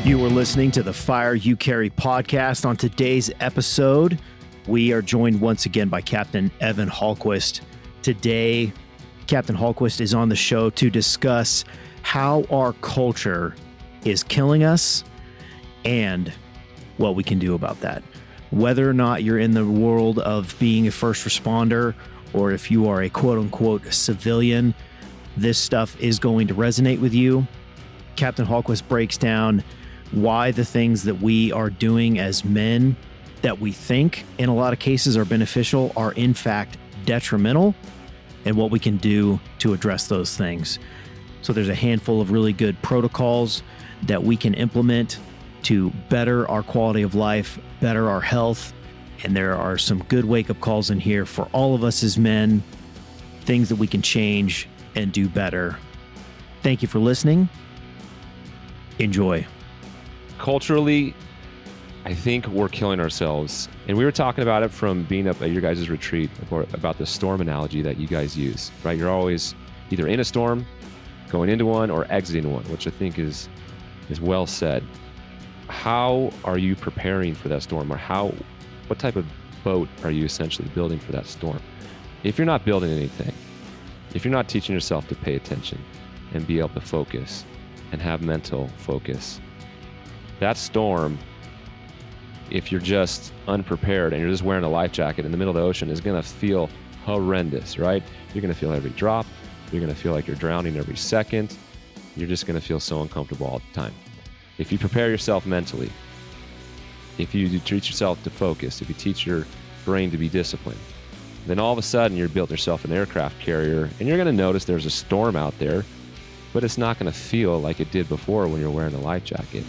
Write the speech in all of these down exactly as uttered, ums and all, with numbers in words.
You are listening to the Fire You Carry podcast. On today's episode, we are joined once again by Captain Evan Hallquist. Today, Captain Hallquist is on the show to discuss how our culture is killing us and what we can do about that. Whether or not you're in the world of being a first responder or if you are a quote-unquote civilian, this stuff is going to resonate with you. Captain Hallquist breaks down why the things that we are doing as men that we think in a lot of cases are beneficial are in fact detrimental, and what we can do to address those things. So there's a handful of really good protocols that we can implement to better our quality of life, better our health, and there are some good wake-up calls in here for all of us as men, things that we can change and do better. Thank you for listening. Enjoy. Culturally, I think we're killing ourselves. And we were talking about it from being up at your guys' retreat about the storm analogy that you guys use, right? You're always either in a storm, going into one, or exiting one, which I think is is well said. How are you preparing for that storm, or how, what type of boat are you essentially building for that storm? If you're not building anything, if you're not teaching yourself to pay attention and be able to focus and have mental focus, that storm, if you're just unprepared and you're just wearing a life jacket in the middle of the ocean, is going to feel horrendous, right? You're going to feel every drop. You're going to feel like you're drowning every second. You're just going to feel so uncomfortable all the time. If you prepare yourself mentally, if you teach yourself to focus, if you teach your brain to be disciplined, then all of a sudden you're building yourself an aircraft carrier, and you're going to notice there's a storm out there, but it's not going to feel like it did before when you're wearing a life jacket.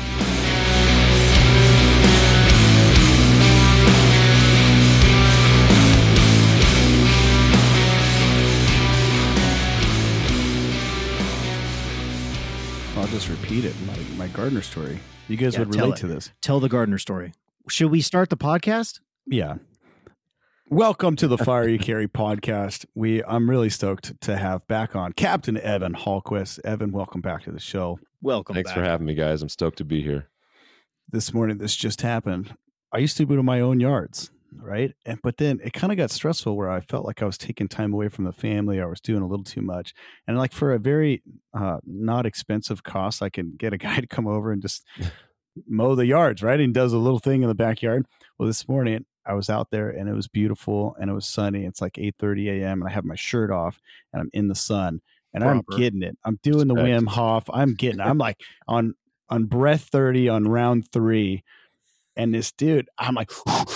I'll just repeat it. My, my gardener story. You guys Yeah, would tell relate it. to this. Tell the gardener story. Should we start the podcast? Yeah. Welcome to the Fire You Carry podcast. We I'm really stoked to have back on Captain Evan Hallquist. Evan, welcome back to the show. Welcome Thanks back. for having me, guys. I'm stoked to be here. This morning, this just happened. I used to do my own yards, right? And but then it kind of got stressful where I felt like I was taking time away from the family. I was doing a little too much. And like for a very uh, not expensive cost, I can get a guy to come over and just mow the yards, right? And he does a little thing in the backyard. Well, this morning I was out there and it was beautiful and it was sunny. It's like eight thirty a.m. and I have my shirt off and I'm in the sun and Proper. I'm getting it. I'm doing Respect. the Wim Hof. I'm getting it. I'm like on on breath thirty on round three. And this dude, I'm like,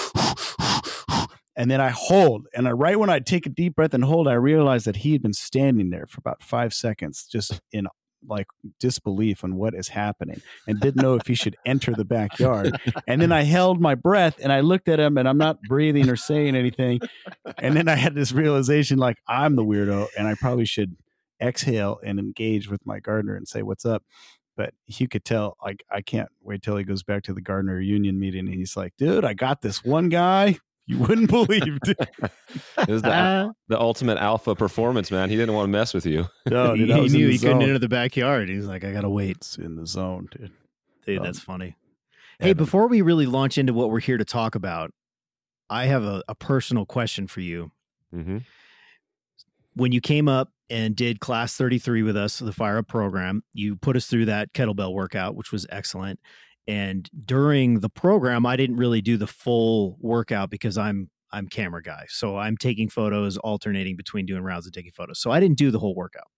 and then I hold. And I, right when I take a deep breath and hold, I realized that he had been standing there for about five seconds, just in like disbelief on what is happening and didn't know if he should enter the backyard. And then I held my breath and I looked at him and I'm not breathing or saying anything. And then I had this realization, like, I'm the weirdo and I probably should exhale and engage with my gardener and say, what's up? But you could tell, like, I can't wait till he goes back to the gardener union meeting and he's like, dude, I got this one guy you wouldn't believe. It was the, the ultimate alpha performance, man. He didn't want to mess with you. No, he dude, I he was in knew the he couldn't zone. enter the backyard. He's like, I gotta wait. It's in the zone, dude. Dude, Um, that's funny. Hey, Evan. before we really launch into what we're here to talk about, I have a, a personal question for you. Mm-hmm. When you came up and did class thirty-three with us, the Fire Up program, you put us through that kettlebell workout, which was excellent. And during the program, I didn't really do the full workout because I'm I'm camera guy. So I'm taking photos, alternating between doing rounds and taking photos. So I didn't do the whole workout.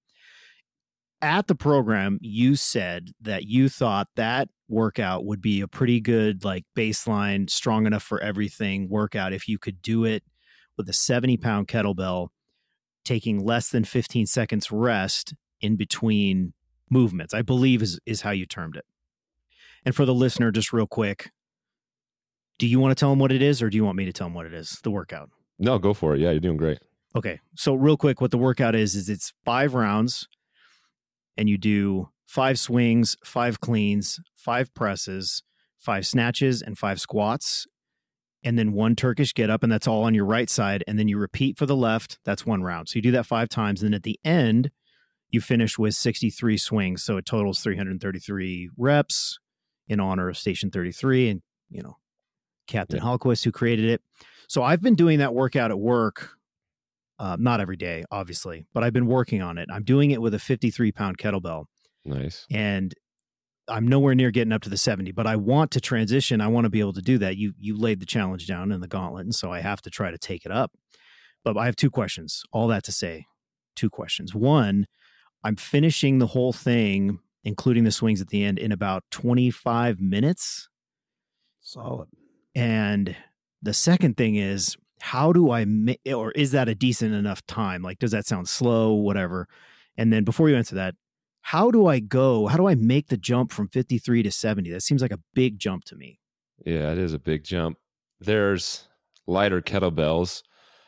At the program, you said that you thought that workout would be a pretty good, like, baseline, strong enough for everything workout if you could do it with a seventy pound kettlebell, taking less than fifteen seconds rest in between movements, I believe is, is how you termed it. And for the listener, just real quick, do you want to tell them what it is or do you want me to tell them what it is, the workout? No, go for it. Yeah, you're doing great. Okay. So real quick, what the workout is, is it's five rounds and you do five swings, five cleans, five presses, five snatches, and five squats. And then one Turkish get up, and that's all on your right side. And then you repeat for the left. That's one round. So you do that five times. And then at the end, you finish with sixty-three swings. So it totals three hundred thirty-three reps. in honor of Station thirty-three and, you know, Captain Yeah. Hallquist, who created it. So I've been doing that workout at work, uh, not every day, obviously, but I've been working on it. I'm doing it with a fifty-three pound kettlebell, Nice. and I'm nowhere near getting up to the seventy, but I want to transition. I want to be able to do that. You you laid the challenge down in the gauntlet, and so I have to try to take it up. But I have two questions. All that to say, two questions. One, I'm finishing the whole thing, including the swings at the end, in about twenty-five minutes. Solid. And the second thing is, how do I make, or is that a decent enough time? Like, does that sound slow, whatever? And then before you answer that, how do I go? How do I make the jump from fifty-three to seventy? That seems like a big jump to me. Yeah, it is a big jump. There's lighter kettlebells.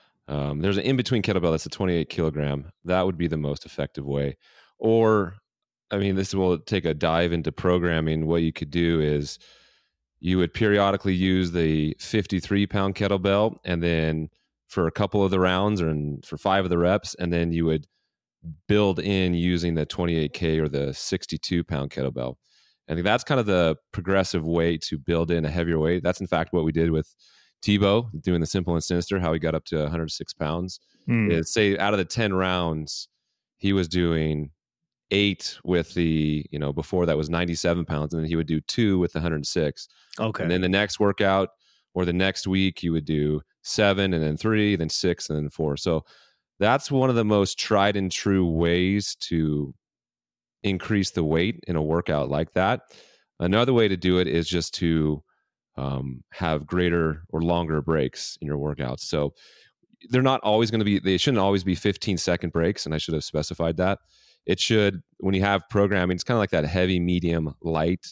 Um, there's an in-between kettlebell that's a twenty-eight kilogram. That would be the most effective way. Or, I mean, this will take a dive into programming. What you could do is you would periodically use the fifty-three pound kettlebell, and then for a couple of the rounds, or in, for five of the reps, and then you would build in using the twenty-eight K or the sixty-two pound kettlebell. I think that's kind of the progressive way to build in a heavier weight. That's in fact what we did with Tebow doing the simple and sinister, how he got up to one hundred six pounds. Hmm. Is say out of the ten rounds, he was doing eight with the, you know, before that was ninety-seven pounds, and then he would do two with the one hundred six. Okay. And then the next workout or the next week, you would do seven, and then three, then six, and then four. So that's one of the most tried and true ways to increase the weight in a workout like that. Another way to do it is just to um, have greater or longer breaks in your workouts. So they're not always going to be, they shouldn't always be fifteen second breaks. And I should have specified that. It should, when you have programming, it's kind of like that heavy, medium, light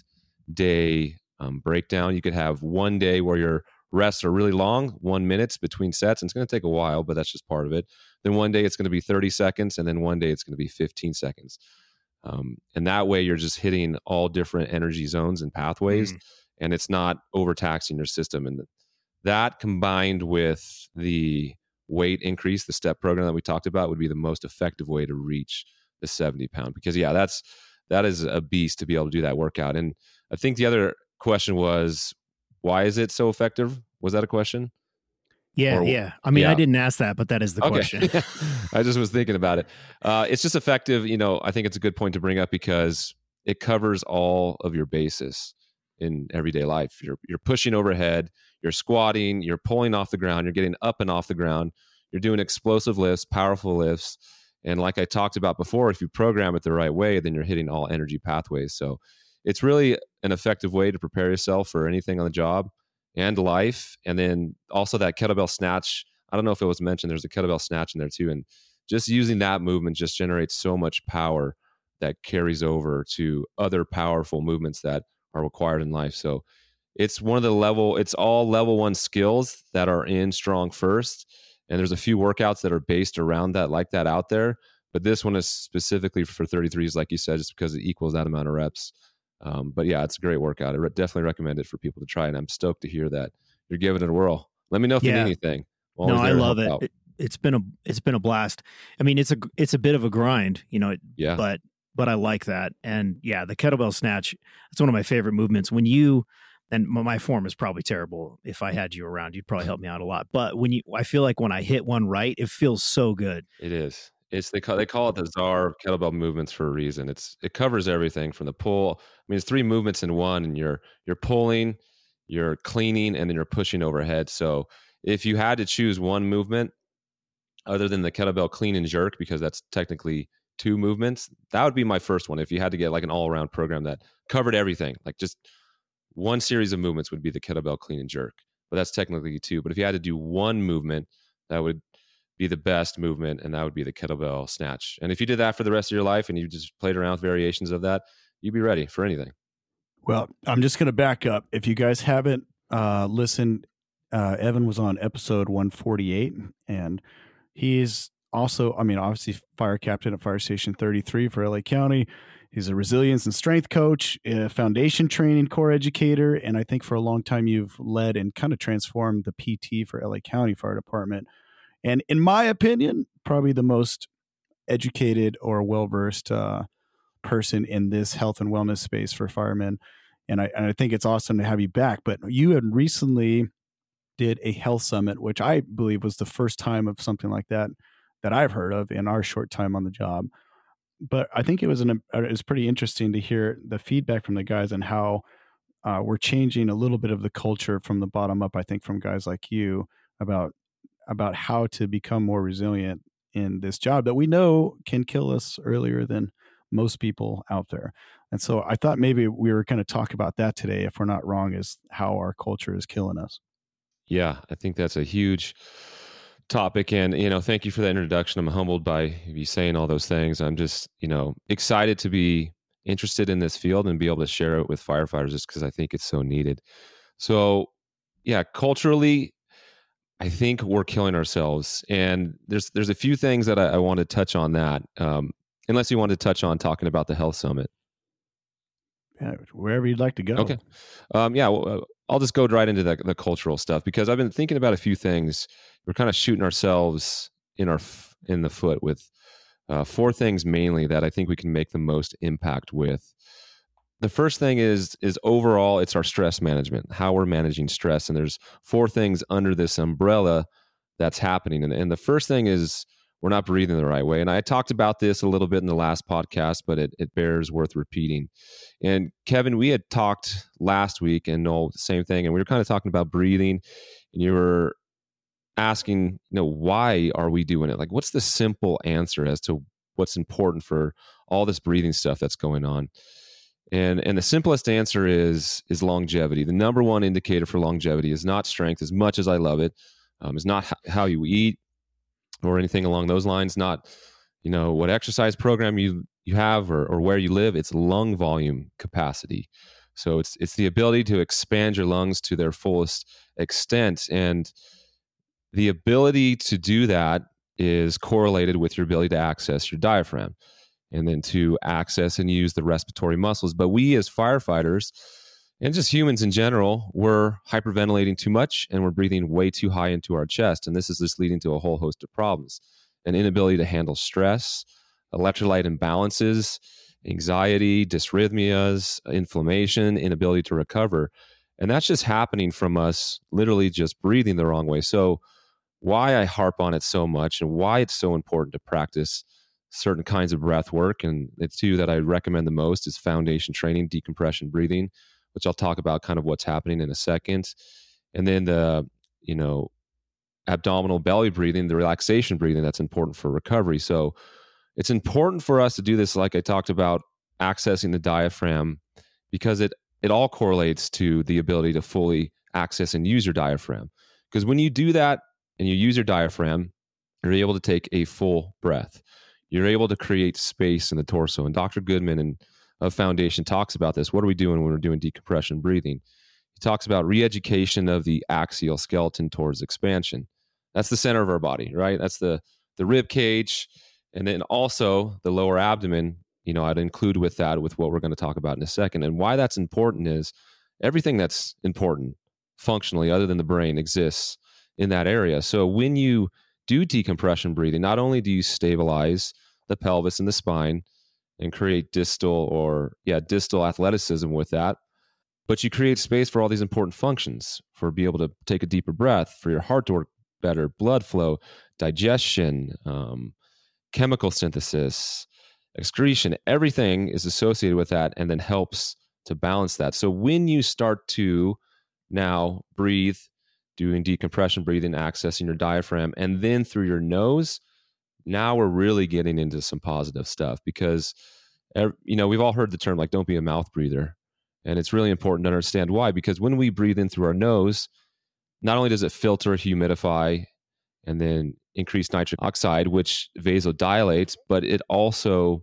day um, breakdown. You could have one day where your rests are really long, one minutes between sets, and it's going to take a while, but that's just part of it. Then one day it's going to be thirty seconds, and then one day it's going to be fifteen seconds. Um, and that way you're just hitting all different energy zones and pathways, mm. and it's not overtaxing your system. And that combined with the weight increase, the step program that we talked about, would be the most effective way to reach the seventy pound, because yeah, that's, that is a beast to be able to do that workout. And I think the other question was, why is it so effective? Was that a question? Yeah, or, yeah. I mean, yeah. I didn't ask that, but that is the okay. question. I just was thinking about it. Uh, it's just effective. You know, I think it's a good point to bring up because it covers all of your bases in everyday life. You're you're pushing overhead, you're squatting, you're pulling off the ground, you're getting up and off the ground, you're doing explosive lifts, powerful lifts. And like I talked about before, if you program it the right way, then you're hitting all energy pathways. So it's really an effective way to prepare yourself for anything on the job and life. And then also that kettlebell snatch, I don't know if it was mentioned, there's a kettlebell snatch in there too. And just using that movement just generates so much power that carries over to other powerful movements that are required in life. So it's one of the level, it's all level one skills that are in Strong First. And there's a few workouts that are based around that, like that out there. But this one is specifically for thirty-threes, like you said, just because it equals that amount of reps. Um, but yeah, it's a great workout. I re- definitely recommend it for people to try. And I'm stoked to hear that you're giving it a whirl. Let me know if Yeah. you need anything. No, I love it. it. It's been a it's been a blast. I mean, it's a it's a bit of a grind, you know. Yeah. But but I like that. And yeah, the kettlebell snatch. It's one of my favorite movements. When you and my form is probably terrible. If I had you around, you'd probably help me out a lot. But when you, I feel like when I hit one right, it feels so good. It is. It's they call they call it the czar of kettlebell movements for a reason. It's it covers everything from the pull. I mean, it's three movements in one, and you're you're pulling, you're cleaning, and then you're pushing overhead. So if you had to choose one movement other than the kettlebell clean and jerk, because that's technically two movements, that would be my first one. If you had to get like an all around program that covered everything, like just one series of movements would be the kettlebell clean and jerk, but that's technically two. But if you had to do one movement, that would be the best movement, and that would be the kettlebell snatch. And if you did that for the rest of your life and you just played around with variations of that, you'd be ready for anything. Well, I'm just going to back up. If you guys haven't uh, listened, uh, Evan was on episode one forty-eight, and he's also, I mean, obviously fire captain at Fire Station thirty-three for L A County. He's a resilience and strength coach, a foundation training core educator, and I think for a long time you've led and kind of transformed the P T for L A County Fire Department. And in my opinion, probably the most educated or well-versed uh, person in this health and wellness space for firemen. And I, and I think it's awesome to have you back. But you had recently did a health summit, which I believe was the first time of something like that that I've heard of in our short time on the job. But I think it was an it was pretty interesting to hear the feedback from the guys and how uh, we're changing a little bit of the culture from the bottom up. I think from guys like you about about how to become more resilient in this job that we know can kill us earlier than most people out there. And so I thought maybe we were going to talk about that today, if we're not wrong, is how our culture is killing us. Yeah, I think that's a huge topic. And, you know, thank you for that introduction. I'm humbled by you saying all those things. I'm just, you know, excited to be interested in this field and be able to share it with firefighters just because I think it's so needed. So, yeah, culturally, I think we're killing ourselves. And there's there's a few things that I, I want to touch on that, um, unless you want to touch on talking about the Health Summit. Yeah, wherever you'd like to go. Okay. Um, yeah, well, I'll just go right into the, the cultural stuff because I've been thinking about a few things. We're kind of shooting ourselves in our in the foot with uh, four things mainly that I think we can make the most impact with. The first thing is is overall, it's our stress management, how we're managing stress, and there's four things under this umbrella that's happening. And, and the first thing is we're not breathing the right way. And I talked about this a little bit in the last podcast, but it, it bears worth repeating. And Kevin, we had talked last week and Noel, the same thing. And we were kind of talking about breathing and you were asking, you know, why are we doing it? Like, what's the simple answer as to what's important for all this breathing stuff that's going on? And and the simplest answer is is longevity. The number one indicator for longevity is not strength, as much as I love it, um, is not h- how you eat, or anything along those lines, not, you know, what exercise program you, you have or, or where you live. It's lung volume capacity. So it's it's the ability to expand your lungs to their fullest extent. And the ability to do that is correlated with your ability to access your diaphragm and then to access and use the respiratory muscles. But we as firefighters and just humans in general, we're hyperventilating too much and we're breathing way too high into our chest. And this is just leading to a whole host of problems. An inability to handle stress, electrolyte imbalances, anxiety, dysrhythmias, inflammation, inability to recover. And that's just happening from us literally just breathing the wrong way. So why I harp on it so much and why it's so important to practice certain kinds of breath work, and the two that I recommend the most is foundation training, decompression breathing, which I'll talk about kind of what's happening in a second. And then the, you know, abdominal belly breathing, the relaxation breathing, that's important for recovery. So it's important for us to do this, like I talked about, accessing the diaphragm, because it, it all correlates to the ability to fully access and use your diaphragm. Because when you do that and you use your diaphragm, you're able to take a full breath. You're able to create space in the torso. And Doctor Goodman and of Foundation talks about this. What are we doing when we're doing decompression breathing? He talks about re-education of the axial skeleton towards expansion. That's the center of our body, right? That's the the rib cage. And then also the lower abdomen, you know, I'd include with that with what we're going to talk about in a second. And why that's important is everything that's important functionally other than the brain exists in that area. So when you do decompression breathing, not only do you stabilize the pelvis and the spine and create distal or yeah distal athleticism with that, but you create space for all these important functions, for be able to take a deeper breath, for your heart to work better, blood flow, digestion, um, chemical synthesis, excretion. Everything is associated with that and then helps to balance that. So when you start to now breathe, doing decompression breathing, accessing your diaphragm, and then through your nose, now we're really getting into some positive stuff. Because, you know, we've all heard the term like, don't be a mouth breather. And it's really important to understand why. Because when we breathe in through our nose, not only does it filter, humidify, and then increase nitric oxide, which vasodilates, but it also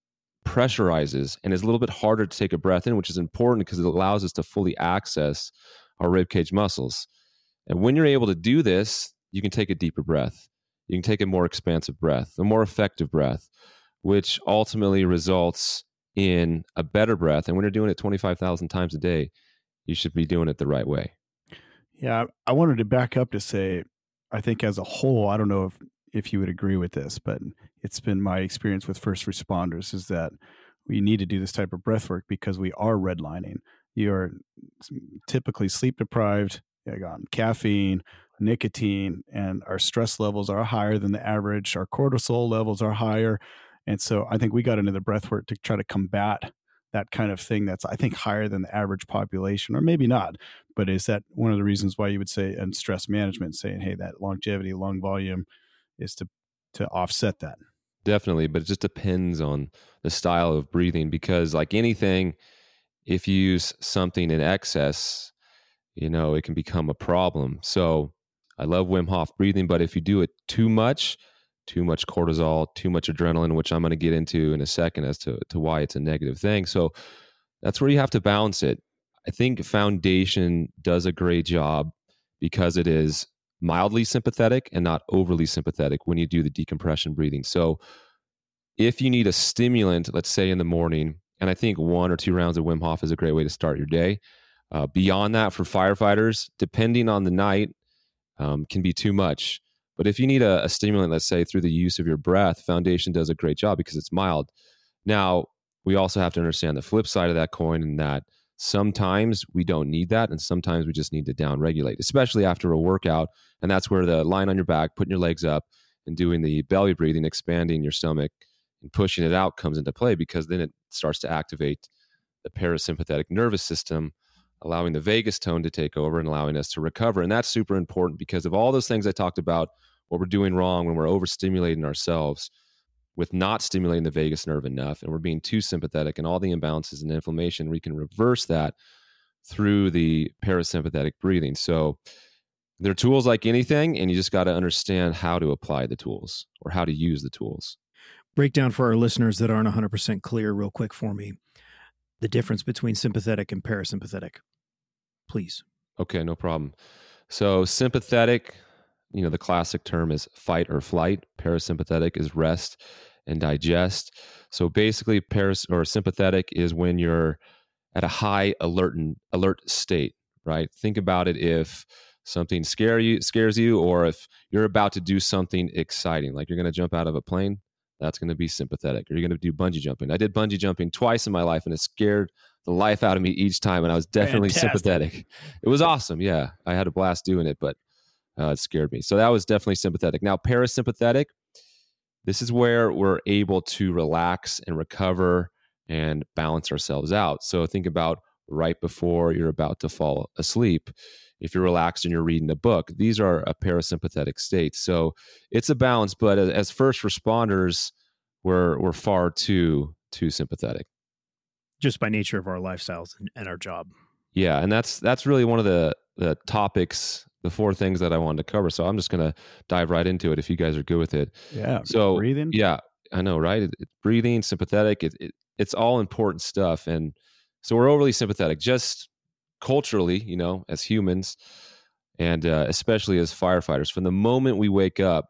pressurizes and is a little bit harder to take a breath in, which is important because it allows us to fully access our ribcage muscles. And when you're able to do this, you can take a deeper breath. You can take a more expansive breath, a more effective breath, which ultimately results in a better breath. And when you're doing it twenty-five thousand times a day, you should be doing it the right way. Yeah, I wanted to back up to say, I think as a whole, I don't know if, if you would agree with this, but it's been my experience with first responders is that we need to do this type of breath work because we are redlining. you're typically sleep deprived, on caffeine, nicotine, and our stress levels are higher than the average. Our cortisol levels are higher. And so I think we got into the breath work to try to combat that kind of thing that's, I think, higher than the average population, or maybe not. But is that one of the reasons why you would say in stress management, saying, hey, that longevity, lung volume is to to offset that? Definitely, but it just depends on the style of breathing, because like anything, if you use something in excess, you know, it can become a problem. So I love Wim Hof breathing, but if you do it too much, too much cortisol, too much adrenaline, which I'm going to get into in a second as to, to why it's a negative thing. So that's where you have to balance it. I think Foundation does a great job because it is mildly sympathetic and not overly sympathetic when you do the decompression breathing. So if you need a stimulant, let's say in the morning, and I think one or two rounds of Wim Hof is a great way to start your day. Uh, beyond that, for firefighters, depending on the night, um, can be too much. But if you need a, a stimulant, let's say through the use of your breath, Foundation does a great job because it's mild. Now, we also have to understand the flip side of that coin, and that sometimes we don't need that, and sometimes we just need to downregulate, especially after a workout. And that's where the lying on your back, putting your legs up, and doing the belly breathing, expanding your stomach and pushing it out comes into play, because then it starts to activate the parasympathetic nervous system, allowing the vagus tone to take over and allowing us to recover. And that's super important because of all those things I talked about, what we're doing wrong when we're overstimulating ourselves with not stimulating the vagus nerve enough, and we're being too sympathetic, and all the imbalances and inflammation, we can reverse that through the parasympathetic breathing. So they're tools like anything, and you just got to understand how to apply the tools or how to use the tools. Break down for our listeners that aren't one hundred percent clear real quick for me the difference between sympathetic and parasympathetic, please. Okay, no problem. So sympathetic, you know, the classic term is fight or flight. Parasympathetic is rest and digest. So basically, paras or sympathetic is when you're at a high alert and alert state, right? Think about it if something scare you, scares you, or if you're about to do something exciting, like you're going to jump out of a plane. That's going to be sympathetic. Or you're going to do bungee jumping. I did bungee jumping twice in my life, and it scared the life out of me each time. And I was definitely Fantastic. sympathetic. It was awesome. Yeah. I had a blast doing it, but uh, it scared me. So that was definitely sympathetic. Now, parasympathetic, this is where we're able to relax and recover and balance ourselves out. So think about right before you're about to fall asleep. If you're relaxed and you're reading a book, these are a parasympathetic state. So it's a balance, but as first responders, we're we're far too too sympathetic. Just by nature of our lifestyles and, and our job. Yeah, and that's that's really one of the the topics, the four things that I wanted to cover. So I'm just going to dive right into it if you guys are good with it. Yeah. So breathing. Yeah, I know, right? It, it, breathing, sympathetic. It, it, it's all important stuff, and so we're overly sympathetic. Just culturally, you know, as humans, and uh, especially as firefighters, from the moment we wake up,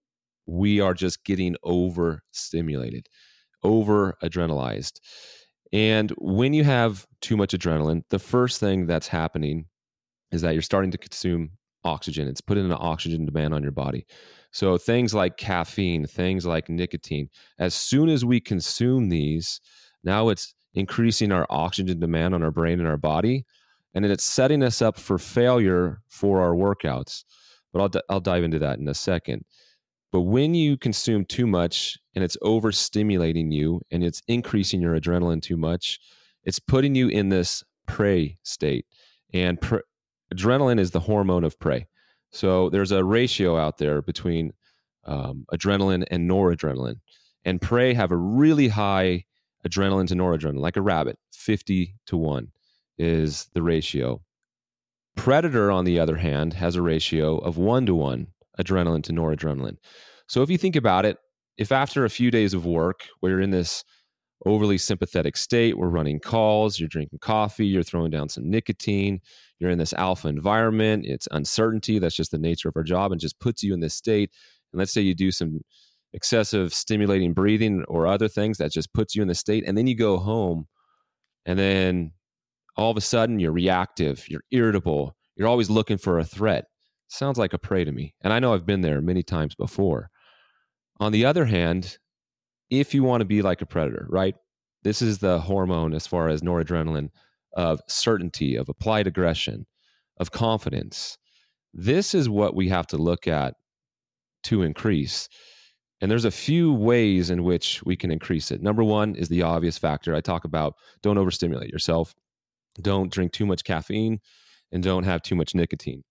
we are just getting overstimulated, over adrenalized. And when you have too much adrenaline, the first thing that's happening is that you're starting to consume oxygen. It's putting an oxygen demand on your body. So things like caffeine, things like nicotine, as soon as we consume these, now it's increasing our oxygen demand on our brain and our body. And then it's setting us up for failure for our workouts. But I'll, I'll dive into that in a second. But when you consume too much and it's overstimulating you and it's increasing your adrenaline too much, it's putting you in this prey state. And pre- adrenaline is the hormone of prey. So there's a ratio out there between um, adrenaline and noradrenaline. And prey have a really high adrenaline to noradrenaline, like a rabbit, fifty to one. Is the ratio. Predator, on the other hand, has a ratio of one to one adrenaline to noradrenaline. So if you think about it, if after a few days of work, where you're in this overly sympathetic state, we're running calls, you're drinking coffee, you're throwing down some nicotine, you're in this alpha environment, it's uncertainty, that's just the nature of our job, and just puts you in this state. And let's say you do some excessive stimulating breathing or other things that just puts you in the state, and then you go home, and then all of a sudden you're reactive, you're irritable, you're always looking for a threat. Sounds like a prey to me. And I know I've been there many times before. On the other hand, if you want to be like a predator, right? This is the hormone as far as noradrenaline of certainty, of applied aggression, of confidence. This is what we have to look at to increase. And there's a few ways in which we can increase it. Number one is the obvious factor. I talk about don't overstimulate yourself, don't drink too much caffeine, and don't have too much nicotine.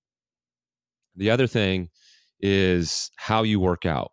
The other thing is how you work out.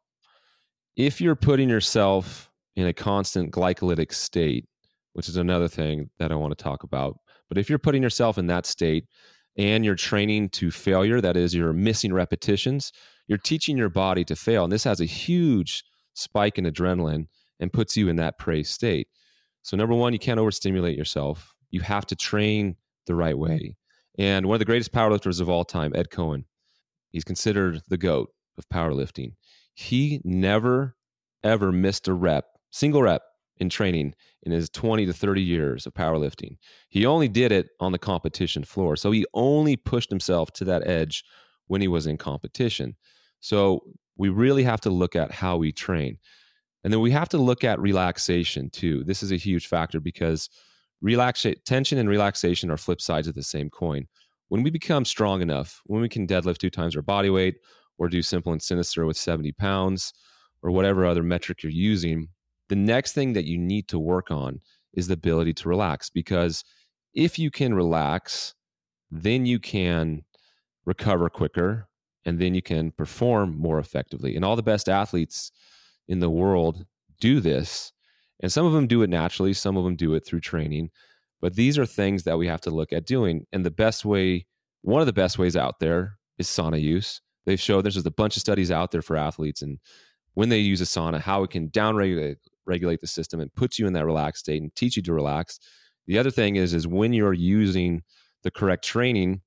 If you're putting yourself in a constant glycolytic state, which is another thing that I want to talk about, but if you're putting yourself in that state and you're training to failure, that is, you're missing repetitions, you're teaching your body to fail. And this has a huge spike in adrenaline and puts you in that prey state. So number one, you can't overstimulate yourself. You have to train the right way. And one of the greatest powerlifters of all time, Ed Cohen, he's considered the GOAT of powerlifting. He never, ever missed a rep, single rep in training in his twenty to thirty years of powerlifting. He only did it on the competition floor. So he only pushed himself to that edge when he was in competition. So we really have to look at how we train. And then we have to look at relaxation too. This is a huge factor because relaxa- tension and relaxation are flip sides of the same coin. When we become strong enough, when we can deadlift two times our body weight or do simple and sinister with seventy pounds or whatever other metric you're using, the next thing that you need to work on is the ability to relax. Because if you can relax, then you can recover quicker and then you can perform more effectively. And all the best athletes in the world do this. And some of them do it naturally. Some of them do it through training. But these are things that we have to look at doing. And the best way, one of the best ways out there is sauna use. They've showed there's just a bunch of studies out there for athletes. And when they use a sauna, how it can downregulate regulate the system and puts you in that relaxed state and teach you to relax. The other thing is, is when you're using the correct training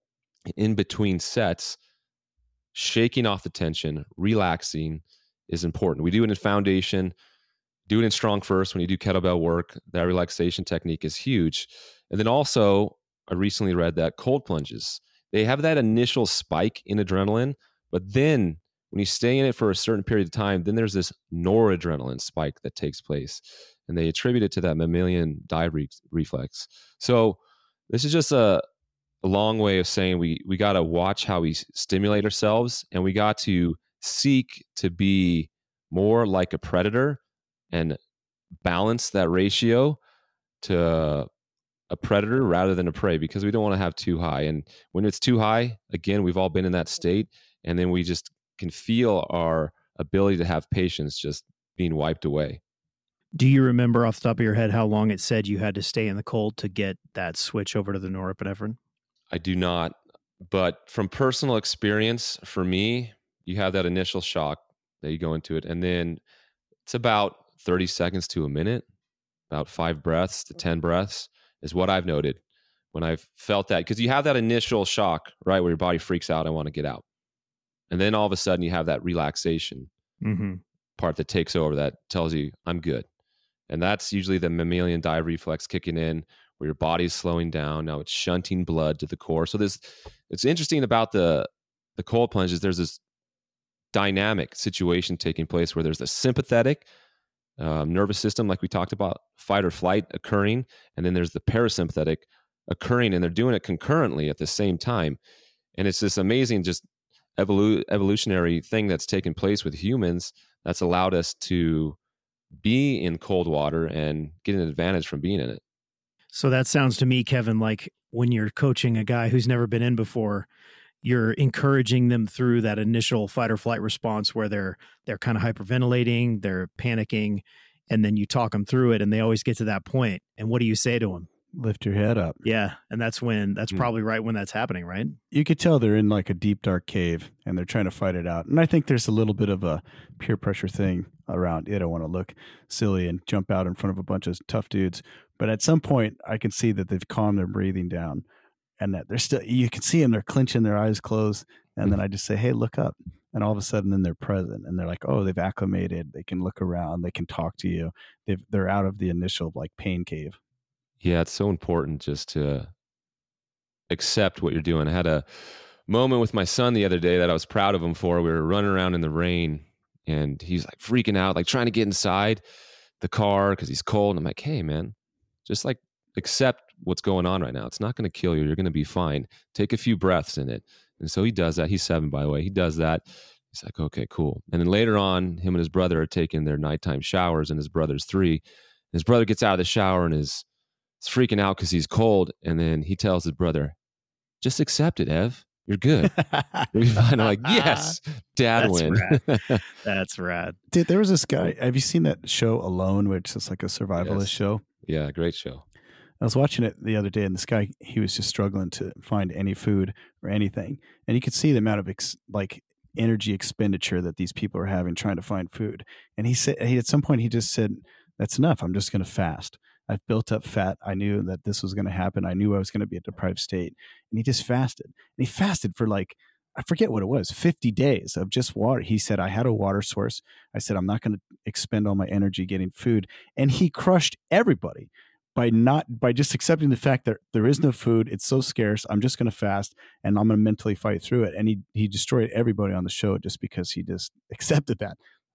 in between sets, shaking off the tension, relaxing is important. We do it in foundation, do it in strong first. When you do kettlebell work, that relaxation technique is huge. And then also, I recently read that cold plunges, they have that initial spike in adrenaline, but then when you stay in it for a certain period of time, then there's this noradrenaline spike that takes place. And they attribute it to that mammalian dive re- reflex. So this is just a, a long way of saying we we got to watch how we stimulate ourselves, and we got to seek to be more like a predator and balance that ratio to a predator rather than a prey, because we don't want to have too high. And when it's too high, again, we've all been in that state, and then we just can feel our ability to have patience just being wiped away. Do you remember off the top of your head how long it said you had to stay in the cold to get that switch over to the norepinephrine? I do not, but from personal experience, for me, you have that initial shock that you go into it, and then it's about thirty seconds to a minute, about five breaths to ten breaths is what I've noted when I've felt that, because you have that initial shock, right, where your body freaks out, I want to get out. And then all of a sudden you have that relaxation mm-hmm. part that takes over that tells you, I'm good. And that's usually the mammalian dive reflex kicking in, where your body's slowing down. Now it's shunting blood to the core. So this, it's interesting about the, the cold plunges. There's this dynamic situation taking place where there's the sympathetic um, nervous system, like we talked about, fight or flight occurring. And then there's the parasympathetic occurring, and they're doing it concurrently at the same time. And it's this amazing, just evolu- evolutionary thing that's taken place with humans that's allowed us to be in cold water and get an advantage from being in it. So that sounds to me, Kevin, like when you're coaching a guy who's never been in before, you're encouraging them through that initial fight or flight response where they're they're kind of hyperventilating, they're panicking, and then you talk them through it, and they always get to that point. And what do you say to them? Lift your head up. Yeah, and that's when that's mm. probably right when that's happening, right? You could tell they're in like a deep, dark cave, and they're trying to fight it out. And I think there's a little bit of a peer pressure thing around it. I want to look silly and jump out in front of a bunch of tough dudes. But at some point, I can see that they've calmed their breathing down, and that they're still, you can see them, they're clenching, their eyes closed. And then I just say, hey, look up. And all of a sudden, then they're present, and they're like, oh, they've acclimated. They can look around. They can talk to you. They've, they're out of the initial like pain cave. Yeah, it's so important just to accept what you're doing. I had a moment with my son the other day that I was proud of him for. We were running around in the rain, and he's like freaking out, like trying to get inside the car because he's cold. And I'm like, hey, man, just like accept what's going on right now. It's not going to kill you. You're going to be fine. Take a few breaths in it. And so he does that. He's seven, by the way. He does that. He's like, okay, cool. And then later on, him and his brother are taking their nighttime showers, and his brother's three. His brother gets out of the shower and is, is freaking out because he's cold. And then he tells his brother, just accept it, Ev. You're good. You're fine. I'm like, yes, dad That's win. rad. That's rad. Dude, there was this guy. Have you seen that show Alone, which is like a survivalist Yes. show? Yeah, great show. I was watching it the other day, and this guy, he was just struggling to find any food or anything. And you could see the amount of ex, like energy expenditure that these people are having trying to find food. And he said, he, at some point, he just said, that's enough. I'm just going to fast. I've built up fat. I knew that this was going to happen. I knew I was going to be a deprived state. And he just fasted. And he fasted for like, I forget what it was, fifty days of just water. He said, I had a water source. I said, I'm not going to expend all my energy getting food. And he crushed everybody by not, by just accepting the fact that there is no food. It's so scarce. I'm just going to fast and I'm going to mentally fight through it. And he, he destroyed everybody on the show just because he just accepted that.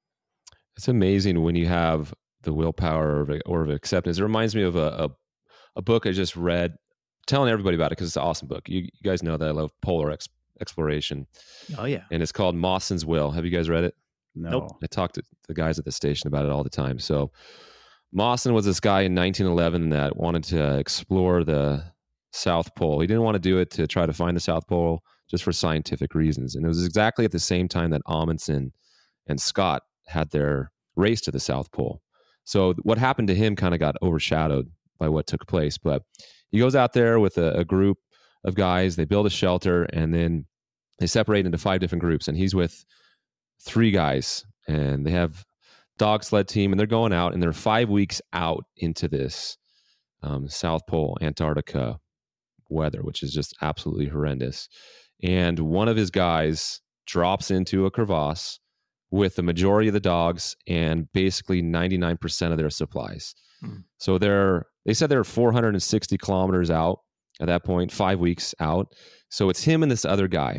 It's amazing when you have the willpower or, or of acceptance. It reminds me of a, a, a book I just read, I'm telling everybody about it because it's an awesome book. You, you guys know that I love polar ex, exploration. Oh, yeah. And it's called Mawson's Will. Have you guys read it? No. Nope. I talk to the guys at the station about it all the time. So Mawson was this guy in nineteen eleven that wanted to explore the South Pole. He didn't want to do it to try to find the South Pole just for scientific reasons. And it was exactly at the same time that Amundsen and Scott had their race to the South Pole. So what happened to him kind of got overshadowed by what took place. But he goes out there with a, a group of guys. They build a shelter, and then they separate into five different groups. And he's with three guys, and they have dog sled team, and they're going out, and they're five weeks out into this um, South Pole, Antarctica weather, which is just absolutely horrendous. And one of his guys drops into a crevasse with the majority of the dogs and basically ninety-nine percent of their supplies. Hmm. So they're, they said they're four hundred sixty kilometers out at that point, five weeks out. So it's him and this other guy.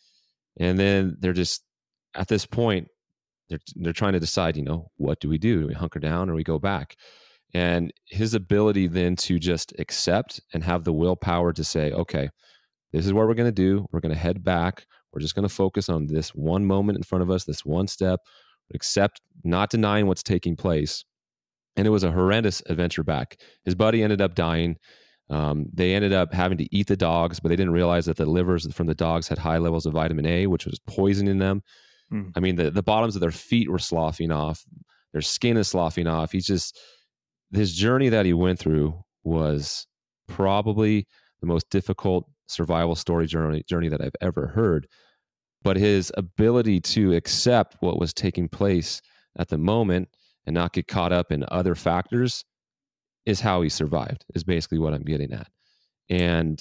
And then they're just, at this point, they're, they're trying to decide, you know, what do we do? Do we hunker down or we go back? And his ability then to just accept and have the willpower to say, okay, this is what we're going to do. We're going to head back. We're just going to focus on this one moment in front of us, this one step, accept, not denying what's taking place. And it was a horrendous adventure back. His buddy ended up dying. Um, they ended up having to eat the dogs, but they didn't realize that the livers from the dogs had high levels of vitamin A, which was poisoning them. Hmm. I mean, the, the bottoms of their feet were sloughing off. Their skin is sloughing off. He's just, his journey that he went through was probably the most difficult survival story journey, journey that I've ever heard. But his ability to accept what was taking place at the moment and not get caught up in other factors is how he survived, is basically what I'm getting at. And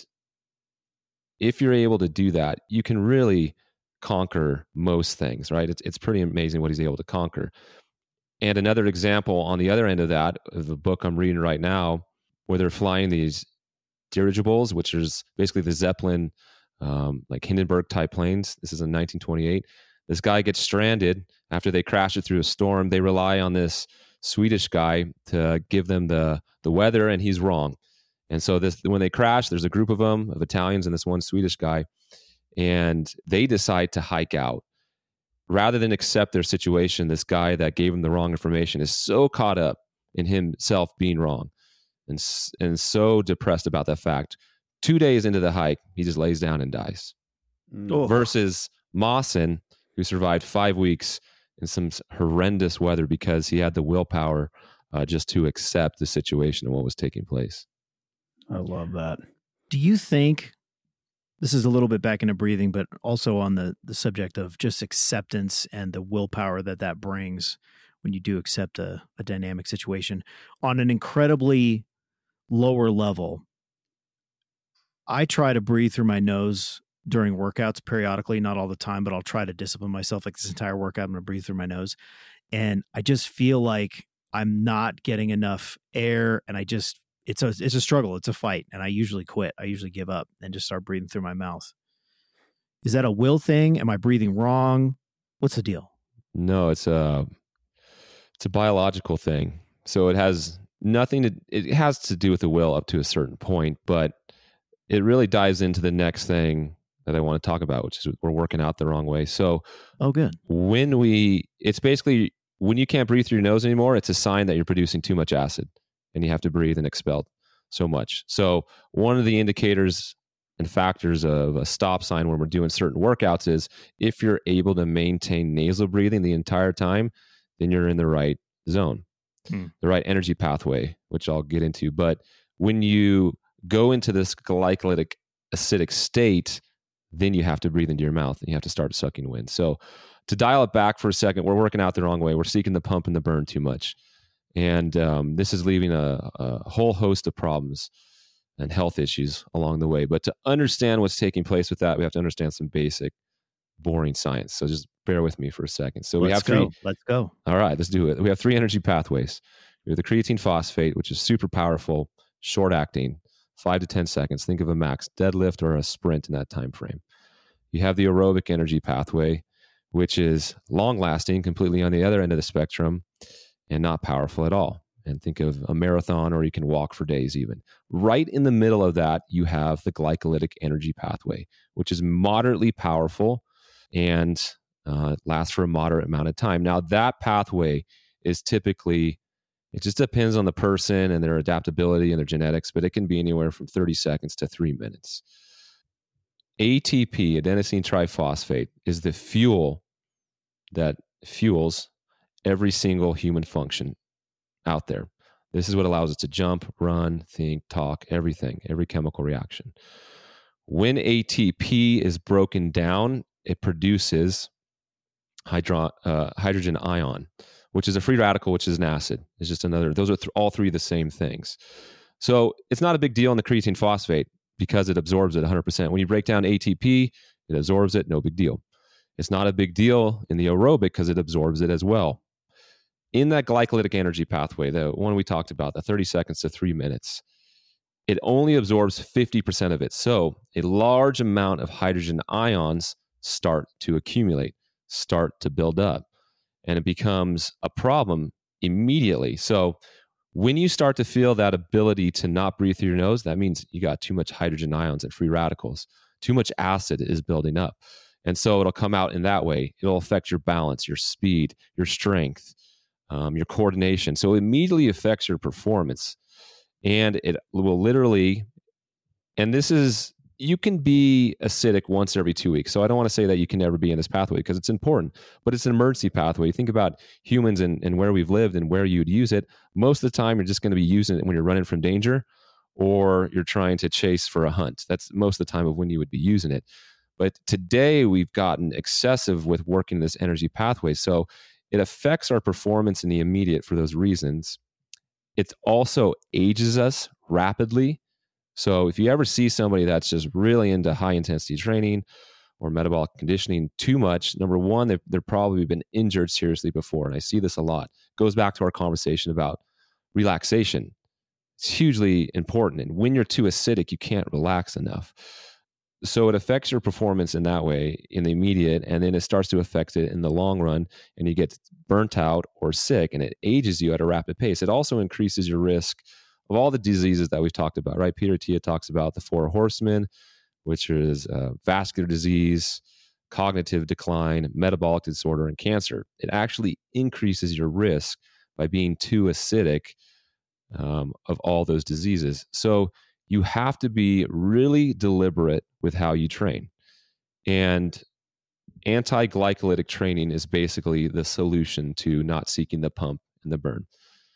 if you're able to do that, you can really conquer most things, right? It's it's pretty amazing what he's able to conquer. And another example on the other end of that, of the book I'm reading right now, where they're flying these dirigibles, which is basically the Zeppelin, um, like Hindenburg type planes. This is in nineteen twenty-eight. This guy gets stranded after they crash it through a storm. They rely on this Swedish guy to give them the the weather, and he's wrong. And so this, when they crash, there's a group of them, of Italians and this one Swedish guy, and they decide to hike out. Rather than accept their situation, this guy that gave him the wrong information is so caught up in himself being wrong and, and so depressed about that fact. Two days into the hike, he just lays down and dies. Oh. Versus Mawson, who survived five weeks in some horrendous weather because he had the willpower uh, just to accept the situation and what was taking place. I love that. Do you think, this is a little bit back into breathing, but also on the, the subject of just acceptance and the willpower that that brings when you do accept a, a dynamic situation on an incredibly lower level? I try to breathe through my nose during workouts periodically, not all the time, but I'll try to discipline myself. Like this entire workout, I'm going to breathe through my nose. And I just feel like I'm not getting enough air. And I just, it's a, it's a struggle. It's a fight. And I usually quit. I usually give up and just start breathing through my mouth. Is that a will thing? Am I breathing wrong? What's the deal? No, it's a, it's a biological thing. So it has nothing to, it has to do with the will up to a certain point, but it really dives into the next thing that I want to talk about, which is we're working out the wrong way. So, oh, good. When we, it's basically when you can't breathe through your nose anymore, it's a sign that you're producing too much acid and you have to breathe and expel so much. So, one of the indicators and factors of a stop sign when we're doing certain workouts is if you're able to maintain nasal breathing the entire time, then you're in the right zone, hmm. the right energy pathway, which I'll get into. But when you go into this glycolytic acidic state, then you have to breathe into your mouth and you have to start sucking wind. So to dial it back for a second, we're working out the wrong way. We're seeking the pump and the burn too much. And um, this is leaving a, a whole host of problems and health issues along the way. But to understand what's taking place with that, we have to understand some basic, boring science. So just bear with me for a second. So let's we have go. three. Let's go. All right, let's do it. We have three energy pathways. We have the creatine phosphate, which is super powerful, short acting, five to ten seconds. Think of a max deadlift or a sprint in that time frame. You have the aerobic energy pathway, which is long lasting, completely on the other end of the spectrum and not powerful at all. And think of a marathon, or you can walk for days even. Right in the middle of that, you have the glycolytic energy pathway, which is moderately powerful and uh, lasts for a moderate amount of time. Now, that pathway is typically, it just depends on the person and their adaptability and their genetics, but it can be anywhere from thirty seconds to three minutes. A T P, adenosine triphosphate, is the fuel that fuels every single human function out there. This is what allows us to jump, run, think, talk, everything, every chemical reaction. When A T P is broken down, it produces hydro, uh, hydrogen ion, which is a free radical, which is an acid. It's just another, those are th- all three the same things. So it's not a big deal in the creatine phosphate because it absorbs it one hundred percent. When you break down A T P, it absorbs it, no big deal. It's not a big deal in the aerobic because it absorbs it as well. In that glycolytic energy pathway, the one we talked about, the thirty seconds to three minutes, it only absorbs fifty percent of it. So a large amount of hydrogen ions start to accumulate, start to build up, and it becomes a problem immediately. So when you start to feel that ability to not breathe through your nose, that means you got too much hydrogen ions and free radicals. Too much acid is building up. And so it'll come out in that way. It'll affect your balance, your speed, your strength, um, your coordination. So it immediately affects your performance. And it will literally, and this is, you can be acidic once every two weeks. So I don't want to say that you can never be in this pathway because it's important, but it's an emergency pathway. You think about humans and, and where we've lived and where you'd use it. Most of the time, you're just going to be using it when you're running from danger or you're trying to chase for a hunt. That's most of the time of when you would be using it. But today we've gotten excessive with working this energy pathway. So it affects our performance in the immediate for those reasons. It also ages us rapidly. So if you ever see somebody that's just really into high intensity training or metabolic conditioning too much, number one, they've, they've probably been injured seriously before. And I see this a lot. It goes back to our conversation about relaxation. It's hugely important. And when you're too acidic, you can't relax enough. So it affects your performance in that way in the immediate, and then it starts to affect it in the long run, and you get burnt out or sick, and it ages you at a rapid pace. It also increases your risk of all the diseases that we've talked about, right? Peter Attia talks about the four horsemen, which is uh, vascular disease, cognitive decline, metabolic disorder, and cancer. It actually increases your risk by being too acidic um, of all those diseases. So you have to be really deliberate with how you train. And anti-glycolytic training is basically the solution to not seeking the pump and the burn.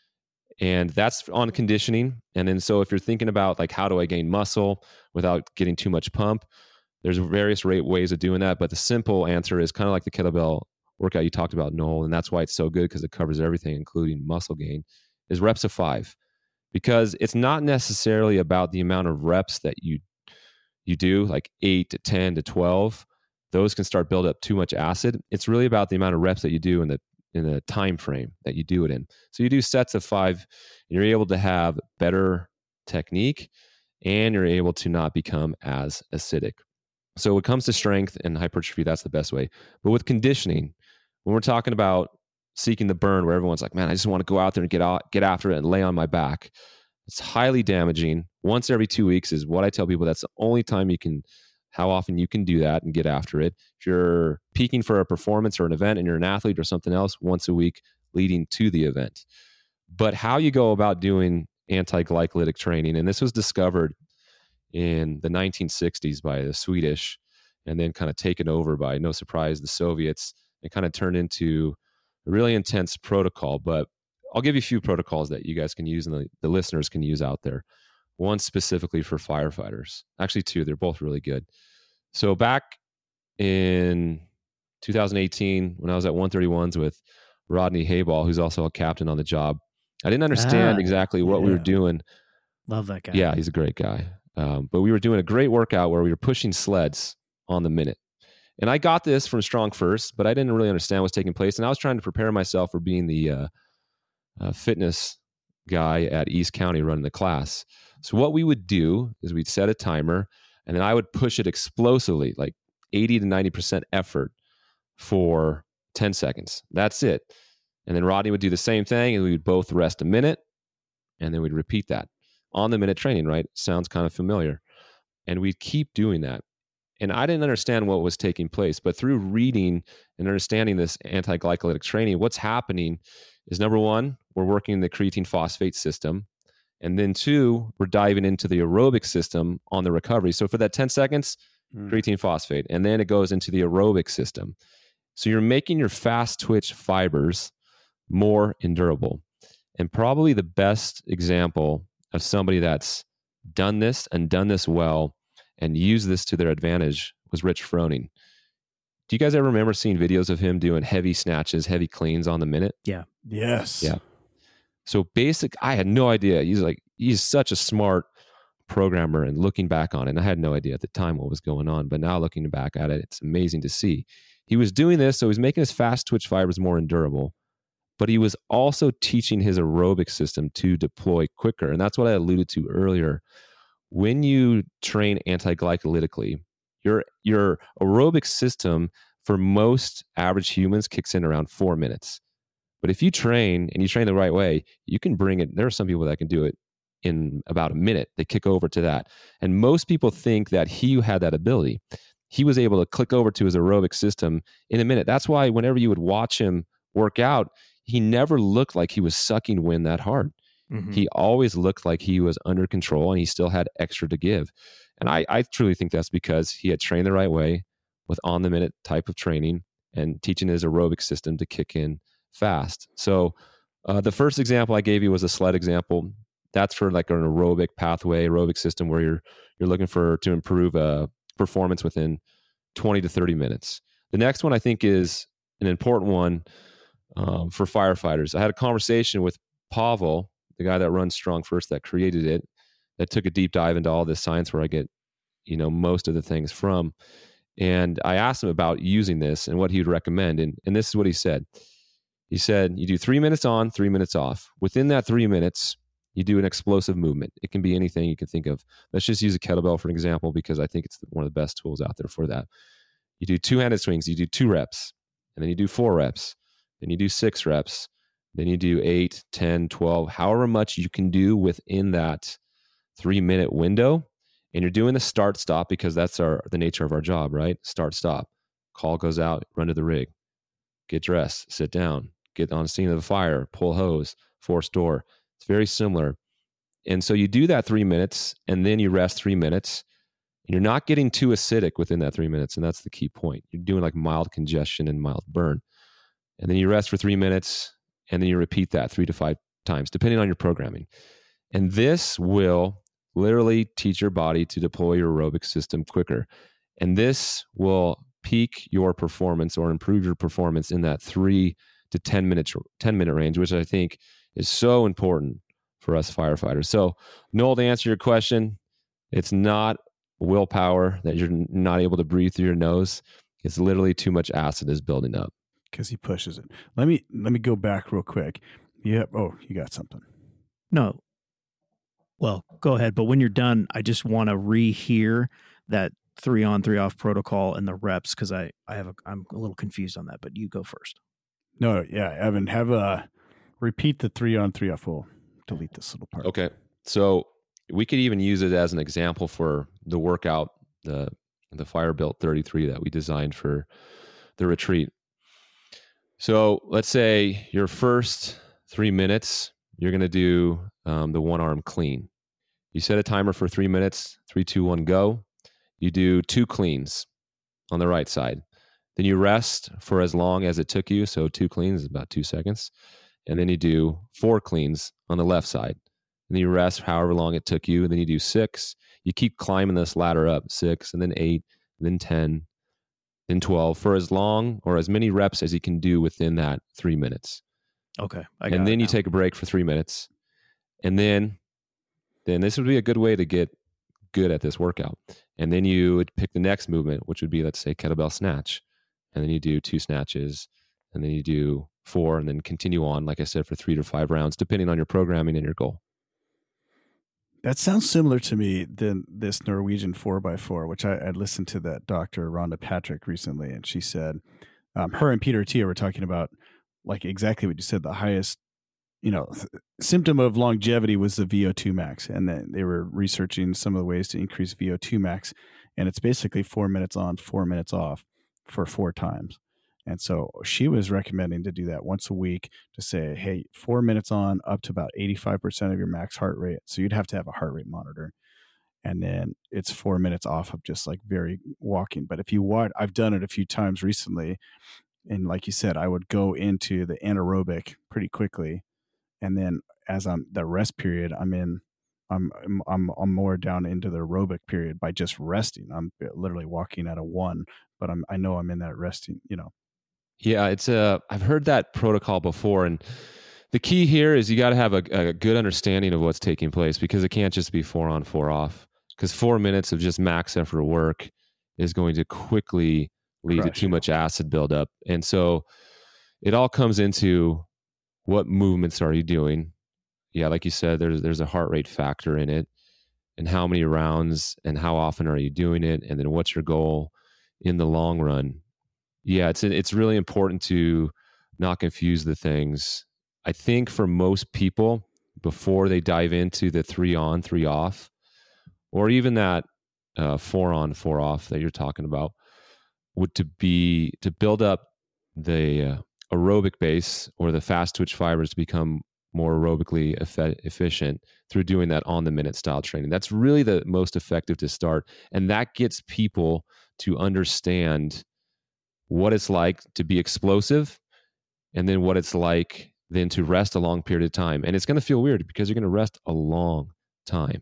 And that's on conditioning. And then so if you're thinking about like, how do I gain muscle without getting too much pump? There's various ways of doing that. But the simple answer is kind of like the kettlebell workout you talked about, Noel. And that's why it's so good, because it covers everything, including muscle gain, is reps of five. Because it's not necessarily about the amount of reps that you you do, like eight to ten to twelve. Those can start build up too much acid. It's really about the amount of reps that you do in the in the time frame that you do it in. So you do sets of five, and you're able to have better technique, and you're able to not become as acidic. So when it comes to strength and hypertrophy, that's the best way. But with conditioning, when we're talking about seeking the burn where everyone's like, man, I just want to go out there and get out, get after it and lay on my back. It's highly damaging. Once every two weeks is what I tell people. That's the only time you can, how often you can do that and get after it. If you're peaking for a performance or an event and you're an athlete or something else, once a week leading to the event. But how you go about doing anti-glycolytic training, and this was discovered in the nineteen sixties by the Swedish and then kind of taken over by, no surprise, the Soviets, and kind of turned into a really intense protocol. But I'll give you a few protocols that you guys can use and the, the listeners can use out there. One specifically for firefighters. Actually, two. They're both really good. So back in two thousand eighteen, when I was at one thirty-ones with Rodney Hayball, who's also a captain on the job, I didn't understand Ah, exactly what yeah. we were doing. Love that guy. Yeah, he's a great guy. Um, but we were doing a great workout where we were pushing sleds on the minute. And I got this from Strong First, but I didn't really understand what's taking place. And I was trying to prepare myself for being the uh, uh, fitness guy at East County running the class. So what we would do is we'd set a timer, and then I would push it explosively, like eighty to ninety percent effort for ten seconds. That's it. And then Rodney would do the same thing, and we would both rest a minute, and then we'd repeat that. On the minute training, right? Sounds kind of familiar. And we'd keep doing that. And I didn't understand what was taking place, but through reading and understanding this anti-glycolytic training, what's happening is, number one, we're working the creatine phosphate system. And then two, we're diving into the aerobic system on the recovery. So for that ten seconds, mm. creatine phosphate, and then it goes into the aerobic system. So you're making your fast twitch fibers more endurable. And probably the best example of somebody that's done this and done this well and used this to their advantage was Rich Froning. Do you guys ever remember seeing videos of him doing heavy snatches, heavy cleans on the minute? Yeah. Yes. Yeah. So basic, I had no idea. He's like, he's such a smart programmer, and looking back on it, and I had no idea at the time what was going on, but now looking back at it, it's amazing to see. He was doing this, so he's making his fast twitch fibers more endurable, but he was also teaching his aerobic system to deploy quicker. And that's what I alluded to earlier. When you train anti-glycolytically, your, your aerobic system for most average humans kicks in around four minutes. But if you train and you train the right way, you can bring it. There are some people that can do it in about a minute. They kick over to that. And most people think that he had that ability. He was able to click over to his aerobic system in a minute. That's why whenever you would watch him work out, he never looked like he was sucking wind that hard. Mm-hmm. He always looked like he was under control and he still had extra to give. And I, I truly think that's because he had trained the right way with on-the-minute type of training and teaching his aerobic system to kick in fast. So uh, the first example I gave you was a sled example. That's for like an aerobic pathway, aerobic system where you're you're looking for to improve uh, performance within twenty to thirty minutes. The next one I think is an important one um, for firefighters. I had a conversation with Pavel, the guy that runs Strong First, that created it, that took a deep dive into all this science where I get, you know, most of the things from. And I asked him about using this and what he would recommend. And, and this is what he said. He said, you do three minutes on, three minutes off. Within that three minutes, you do an explosive movement. It can be anything you can think of. Let's just use a kettlebell for an example, because I think it's one of the best tools out there for that. You do two-handed swings. You do two reps, and then you do four reps. Then you do six reps. Then you do eight, ten, twelve, however much you can do within that three-minute window. And you're doing the start-stop because that's our the nature of our job, right? Start-stop. Call goes out, run to the rig. Get dressed, sit down, get on the scene of the fire, pull hose, force door. It's very similar. And so you do that three minutes, and then you rest three minutes. You're not getting too acidic within that three minutes, and that's the key point. You're doing like mild congestion and mild burn. And then you rest for three minutes, and then you repeat that three to five times, depending on your programming. And this will literally teach your body to deploy your aerobic system quicker. And this will peak your performance or improve your performance in that three to ten minute, ten minute range, which I think is so important for us firefighters. So, Noel, to answer your question, it's not willpower that you're not able to breathe through your nose. It's literally too much acid is building up. Because he pushes it. Let me let me go back real quick. Yep. Oh, you got something. No. Well, go ahead. But when you're done, I just want to rehear that three on, three off protocol and the reps, because I, I have a, I'm a little confused on that. But you go first. No, yeah, Evan, have a repeat the three on three off. We'll delete this little part. Okay. So we could even use it as an example for the workout, the the Fire Built thirty-three that we designed for the retreat. So let's say your first three minutes, you're going to do um, the one arm clean. You set a timer for three minutes, three, two, one, go. You do two cleans on the right side. Then you rest for as long as it took you. So two cleans is about two seconds. And then you do four cleans on the left side. And then you rest however long it took you. And then you do six. You keep climbing this ladder up, six, and then eight, and then ten, then twelve, for as long or as many reps as you can do within that three minutes. Okay. I got and then it you now. take a break for three minutes. And then, then this would be a good way to get good at this workout. And then you would pick the next movement, which would be, let's say, kettlebell snatch. And then you do two snatches, and then you do four, and then continue on, like I said, for three to five rounds, depending on your programming and your goal. That sounds similar to me than this Norwegian four by four, which I, I listened to that Doctor Rhonda Patrick recently, and she said, um, her and Peter Attia were talking about like exactly what you said, the highest, you know, th- symptom of longevity was the V O two max. And then they were researching some of the ways to increase V O two max. And it's basically four minutes on, four minutes off for four times. And so she was recommending to do that once a week to say, hey, four minutes on up to about eighty-five percent of your max heart rate. So you'd have to have a heart rate monitor. And then it's four minutes off of just like very walking. But if you want, I've done it a few times recently. And like you said, I would go into the anaerobic pretty quickly. And then as I'm the rest period, I'm in, I'm, I'm, I'm more down into the aerobic period by just resting. I'm literally walking at a one, but I'm, I know I'm in that resting, you know. Yeah, it's a, I've heard that protocol before. And the key here is you got to have a, a good understanding of what's taking place, because it can't just be four on, four off. Because four minutes of just max effort work is going to quickly lead Crush to too you. much acid buildup. And so it all comes into what movements are you doing? Yeah, like you said, there's there's a heart rate factor in it, and how many rounds and how often are you doing it? And then what's your goal in the long run? Yeah, it's it's really important to not confuse the things. I think for most people, before they dive into the three on, three off, or even that uh, four on, four off that you're talking about, would to be to build up the uh, aerobic base or the fast twitch fibers to become more aerobically eff- efficient through doing that on the minute style training. That's really the most effective to start. And that gets people to understand what it's like to be explosive, and then what it's like then to rest a long period of time. And it's going to feel weird because you're going to rest a long time.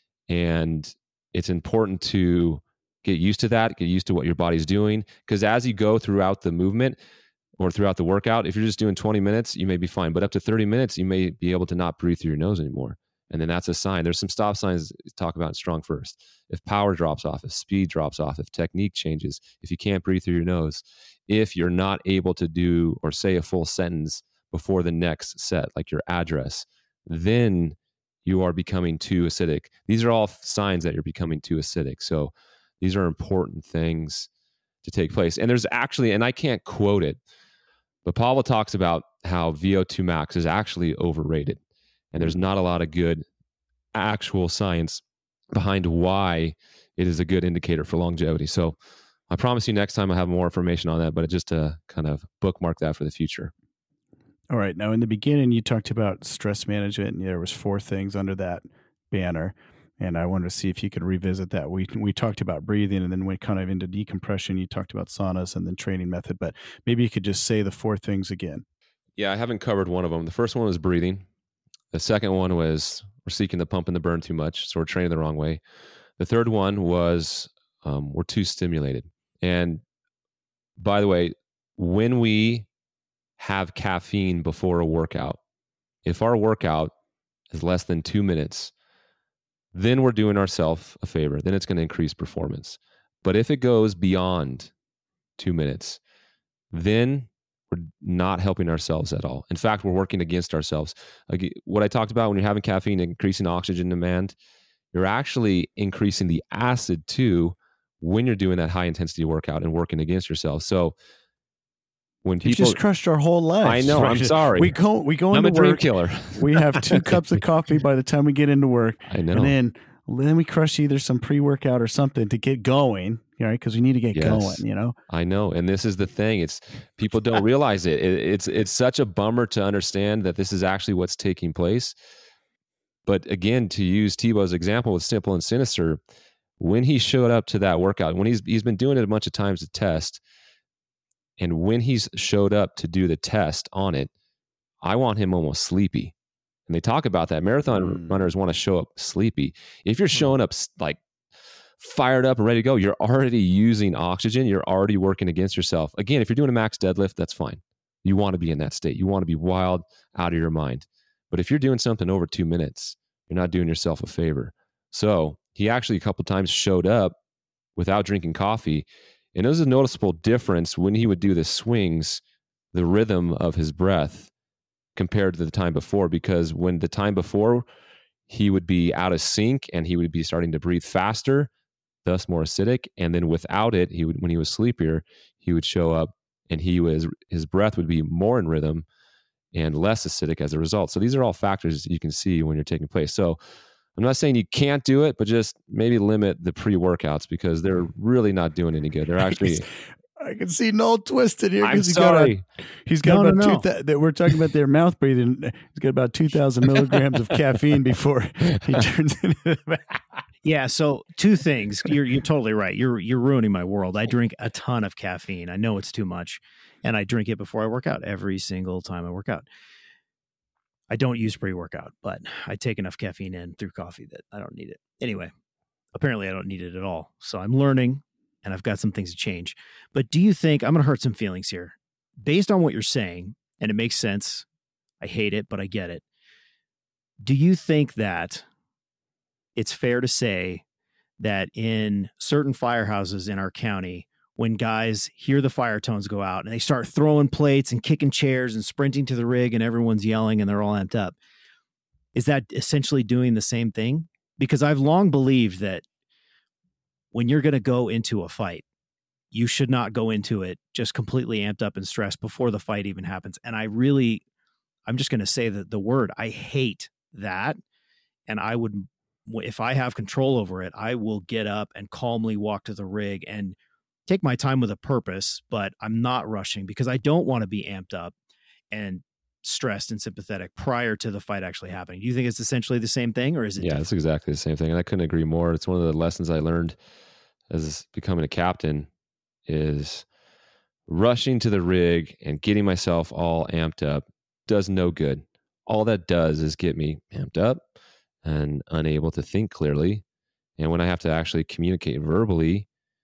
And it's important to get used to that, get used to what your body's doing. Because as you go throughout the movement or throughout the workout, if you're just doing twenty minutes, you may be fine. But up to thirty minutes, you may be able to not breathe through your nose anymore. And then that's a sign. There's some stop signs to talk about in Strong First. If power drops off, if speed drops off, if technique changes, if you can't breathe through your nose, if you're not able to do or say a full sentence before the next set, like your address, then you are becoming too acidic. These are all signs that you're becoming too acidic. So these are important things to take place. And there's actually, and I can't quote it, but Pavel talks about how V O two max is actually overrated. And there's not a lot of good actual science behind why it is a good indicator for longevity. So I promise you next time I have more information on that, but just to kind of bookmark that for the future. All right. Now, in the beginning, you talked about stress management, and there was four things under that banner. And I wanted to see if you could revisit that. We we talked about breathing, and then went kind of into decompression. You talked about saunas and then training method, but maybe you could just say the four things again. Yeah, I haven't covered one of them. The first one was breathing. The second one was we're seeking the pump and the burn too much, so we're training the wrong way. The third one was um, we're too stimulated. And by the way, when we have caffeine before a workout, if our workout is less than two minutes, then we're doing ourselves a favor. Then it's going to increase performance. But if it goes beyond two minutes, then we're not helping ourselves at all. In fact, we're working against ourselves. Like what I talked about when you're having caffeine, increasing oxygen demand, you're actually increasing the acid too when you're doing that high intensity workout and working against yourself. So when You people just crushed our whole life. I know, I'm sorry. We go we go I'm into a dream work. killer. We have two cups of coffee by the time we get into work. I know. And then then we crush either some pre-workout or something to get going, right? Because we need to get Yes. going, you know? I know. And this is the thing. It's people don't realize it. it. It's it's such a bummer to understand that this is actually what's taking place. But again, to use Tebow's example with Simple and Sinister, when he showed up to that workout, when he's he's been doing it a bunch of times to test, and when he's showed up to do the test on it, I want him almost sleepy. And they talk about that. Marathon Mm. runners want to show up sleepy. If you're showing up like fired up and ready to go, you're already using oxygen. You're already working against yourself. Again, if you're doing a max deadlift, that's fine. You want to be in that state. You want to be wild, out of your mind. But if you're doing something over two minutes, you're not doing yourself a favor. So he actually a couple times showed up without drinking coffee. And it was a noticeable difference when he would do the swings, the rhythm of his breath compared to the time before. Because when the time before, he would be out of sync and he would be starting to breathe faster, thus more acidic. And then without it, he would, when he was sleepier, he would show up and he was, his breath would be more in rhythm and less acidic as a result. So these are all factors you can see when you're taking place. So I'm not saying you can't do it, but just maybe limit the pre-workouts because they're really not doing any good. They're actually... I can see Noel twisted here I'm because he sorry. got a, he's got No, no, about no. two th- that we're talking about their mouth breathing. He's got about two thousand milligrams of caffeine before he turns into the Yeah, so two things. You're you're totally right. You're you're ruining my world. I drink a ton of caffeine. I know it's too much, and I drink it before I work out every single time I work out. I don't use pre-workout, but I take enough caffeine in through coffee that I don't need it. Anyway, apparently I don't need it at all. So I'm learning, and I've got some things to change. But do you think, I'm going to hurt some feelings here, based on what you're saying, and it makes sense. I hate it, but I get it. Do you think that it's fair to say that in certain firehouses in our county, when guys hear the fire tones go out and they start throwing plates and kicking chairs and sprinting to the rig and everyone's yelling and they're all amped up, is that essentially doing the same thing? Because I've long believed that when you're going to go into a fight, you should not go into it just completely amped up and stressed before the fight even happens. And I really, I'm just going to say that the word, I hate that. And I would, if I have control over it, I will get up and calmly walk to the rig and take my time with a purpose, but I'm not rushing because I don't want to be amped up and stressed and sympathetic prior to the fight actually happening. Do you think it's essentially the same thing, or is it? Yeah, different? it's exactly the same thing. And I couldn't agree more. It's one of the lessons I learned as becoming a captain is rushing to the rig and getting myself all amped up does no good. All that does is get me amped up and unable to think clearly. And when I have to actually communicate verbally,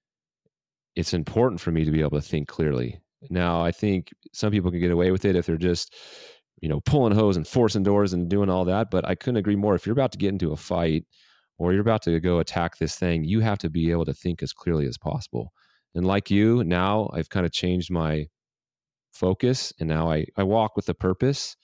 it's important for me to be able to think clearly. Now, I think some people can get away with it if they're just, you know, pulling hose and forcing doors and doing all that. But I couldn't agree more. If you're about to get into a fight or you're about to go attack this thing, you have to be able to think as clearly as possible. And like you, now I've kind of changed my focus and now I, I walk with a purpose.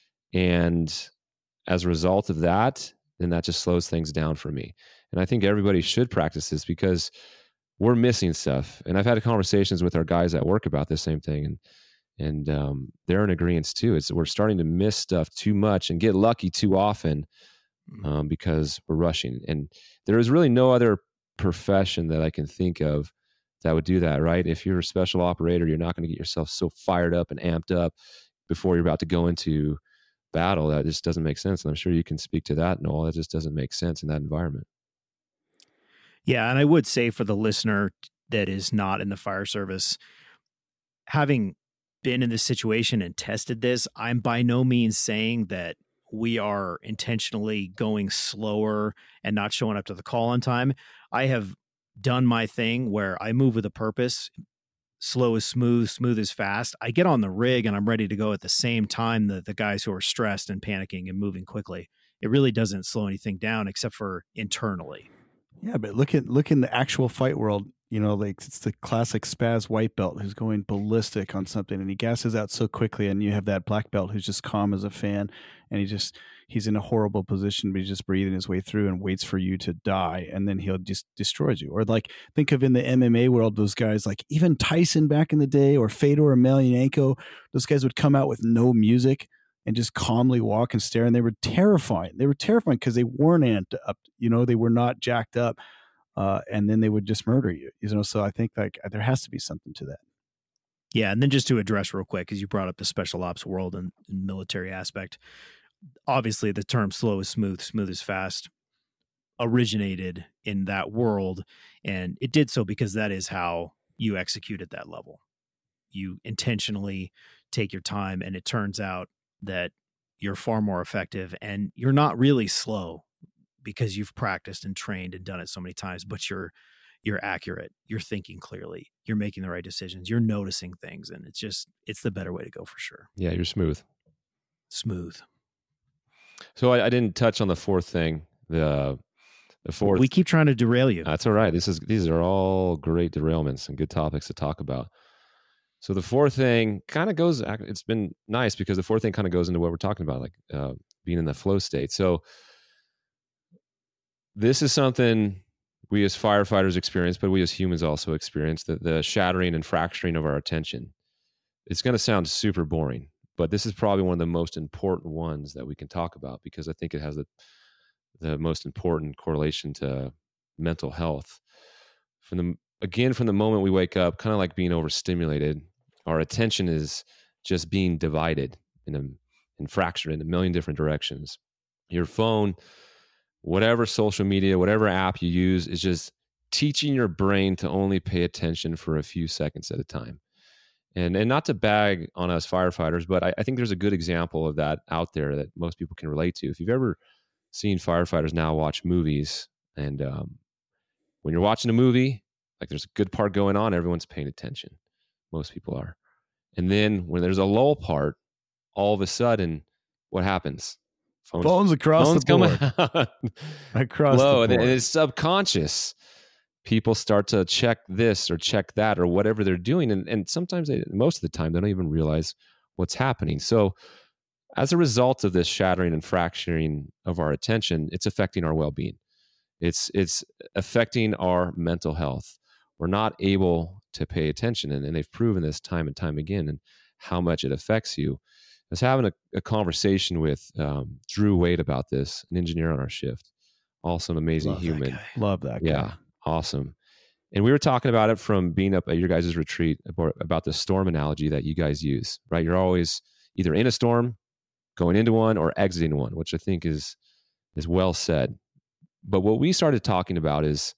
And as a result of that, then that just slows things down for me. And I think everybody should practice this because we're missing stuff. And I've had conversations with our guys at work about this same thing. And and um, they're in agreement too. It's we're starting to miss stuff too much and get lucky too often um, because we're rushing. And there is really no other profession that I can think of that would do that, right? If you're a special operator, you're not going to get yourself so fired up and amped up before you're about to go into battle. That just doesn't make sense. And I'm sure you can speak to that, Noel. That just doesn't make sense in that environment. Yeah, and I would say for the listener that is not in the fire service, having been in this situation and tested this, I'm by no means saying that we are intentionally going slower and not showing up to the call on time. I have done my thing where I move with a purpose. Slow is smooth, smooth is fast. I get on the rig and I'm ready to go at the same time that the guys who are stressed and panicking and moving quickly. It really doesn't slow anything down except for internally. Yeah, but look at look in the actual fight world. you know, like it's the classic spaz white belt who's going ballistic on something and he gasses out so quickly, and you have that black belt who's just calm as a fan, and he just he's in a horrible position, but he's just breathing his way through and waits for you to die, and then he'll just destroy you. Or like think of in the M M A world, those guys like even Tyson back in the day, or Fedor Emelianenko, those guys would come out with no music and just calmly walk and stare, and they were terrifying. They were terrifying because they weren't amped up, you know, they were not jacked up. Uh, and then they would just murder you, you know. So I think like there has to be something to that. Yeah, and then just to address real quick, because you brought up the special ops world and, and military aspect. Obviously, the term "slow is smooth, smooth is fast" originated in that world, and it did so because that is how you execute at that level. You intentionally take your time, and it turns out that you're far more effective, and you're not really slow, because you've practiced and trained and done it so many times, but you're, you're accurate. You're thinking clearly. You're making the right decisions. You're noticing things. And it's just, it's the better way to go for sure. Yeah. You're smooth. Smooth. So I, I didn't touch on the fourth thing. The, the fourth. We keep trying to derail you. That's all right. This is, these are all great derailments and good topics to talk about. So the fourth thing kind of goes, it's been nice because the fourth thing kind of goes into what we're talking about, like uh, being in the flow state. So this is something we as firefighters experience, but we as humans also experience, the, the shattering and fracturing of our attention. It's going to sound super boring, but this is probably one of the most important ones that we can talk about because I think it has the, the most important correlation to mental health. From the, again, from the moment we wake up, kind of like being overstimulated, our attention is just being divided in a, and fractured in a million different directions. Your phone, whatever social media, whatever app you use is just teaching your brain to only pay attention for a few seconds at a time. And and not to bag on us firefighters, but I, I think there's a good example of that out there that most people can relate to. If you've ever seen firefighters now watch movies, and um, when you're watching a movie, like there's a good part going on, everyone's paying attention. Most people are. And then when there's a lull part, all of a sudden, what happens? Phones, phones across phones the board. across Low, the board. And it's subconscious. People start to check this or check that or whatever they're doing. And, and sometimes, they, most of the time, they don't even realize what's happening. So as a result of this shattering and fracturing of our attention, it's affecting our well-being. It's, it's affecting our mental health. We're not able to pay attention. And, and they've proven this time and time again and how much it affects you. I was having a, a conversation with um, Drew Wade about this, an engineer on our shift. Also an amazing Love human. that guy. Love that guy. Yeah, awesome. And we were talking about it from being up at your guys' retreat about, about the storm analogy that you guys use, right? You're always either in a storm, going into one, or exiting one, which I think is is well said. But what we started talking about is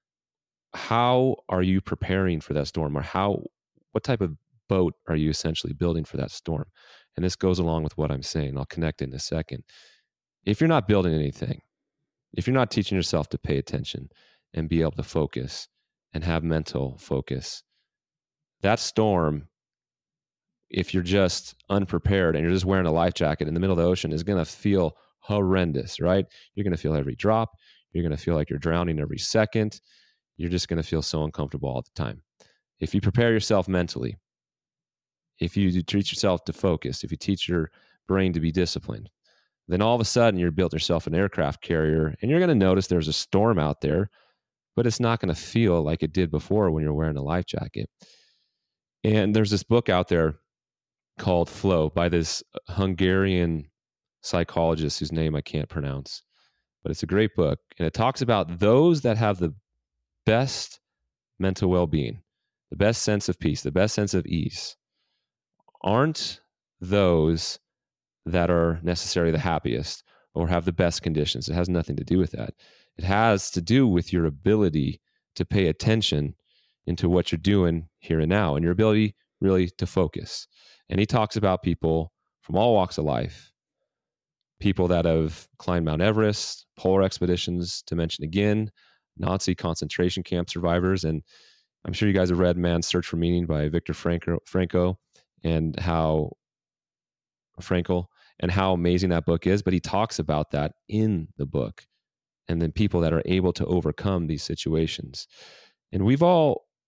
how are you preparing for that storm, or how what type of boat are you essentially building for that storm? And this goes along with what I'm saying. I'll connect in a second. If you're not building anything, if you're not teaching yourself to pay attention and be able to focus and have mental focus, that storm, if you're just unprepared and you're just wearing a life jacket in the middle of the ocean, is going to feel horrendous, right? You're going to feel every drop. You're going to feel like you're drowning every second. You're just going to feel so uncomfortable all the time. If you prepare yourself mentally, if you teach yourself to focus, if you teach your brain to be disciplined, then all of a sudden you're built yourself an aircraft carrier, and you're going to notice there's a storm out there, but it's not going to feel like it did before when you're wearing a life jacket. And there's this book out there called Flow by this Hungarian psychologist whose name I can't pronounce, but it's a great book. And it talks about those that have the best mental well-being, the best sense of peace, the best sense of ease, aren't those that are necessarily the happiest or have the best conditions. It has nothing to do with that. It has to do with your ability to pay attention into what you're doing here and now, and your ability really to focus. And he talks about people from all walks of life, people that have climbed Mount Everest, polar expeditions, to mention again, Nazi concentration camp survivors. And I'm sure you guys have read Man's Search for Meaning by Viktor Frankl, Frankl, and how Frankl, and how amazing that book is. But he talks about that in the book, and then people that are able to overcome these situations. And we've all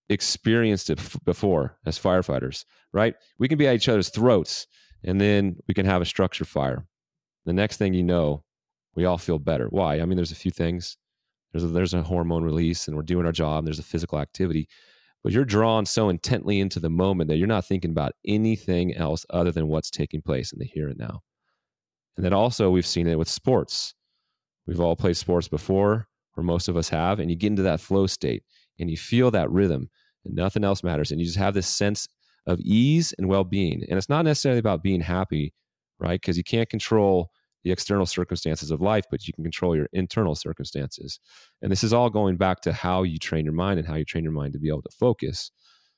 experienced it f- before as firefighters, right? We can be at each other's throats, and then we can have a structure fire. The next thing you know, we all feel better. Why? I mean, there's a few things. There's a, there's a hormone release, and we're doing our job. And there's a physical activity, but you're drawn so intently into the moment that you're not thinking about anything else other than what's taking place in the here and now. And then also, we've seen it with sports. We've all played sports before, or most of us have, and you get into that flow state, and you feel that rhythm, and nothing else matters, and you just have this sense of ease and well-being. And it's not necessarily about being happy, right? Because you can't control the external circumstances of life, but you can control your internal circumstances. And this is all going back to how you train your mind and how you train your mind to be able to focus.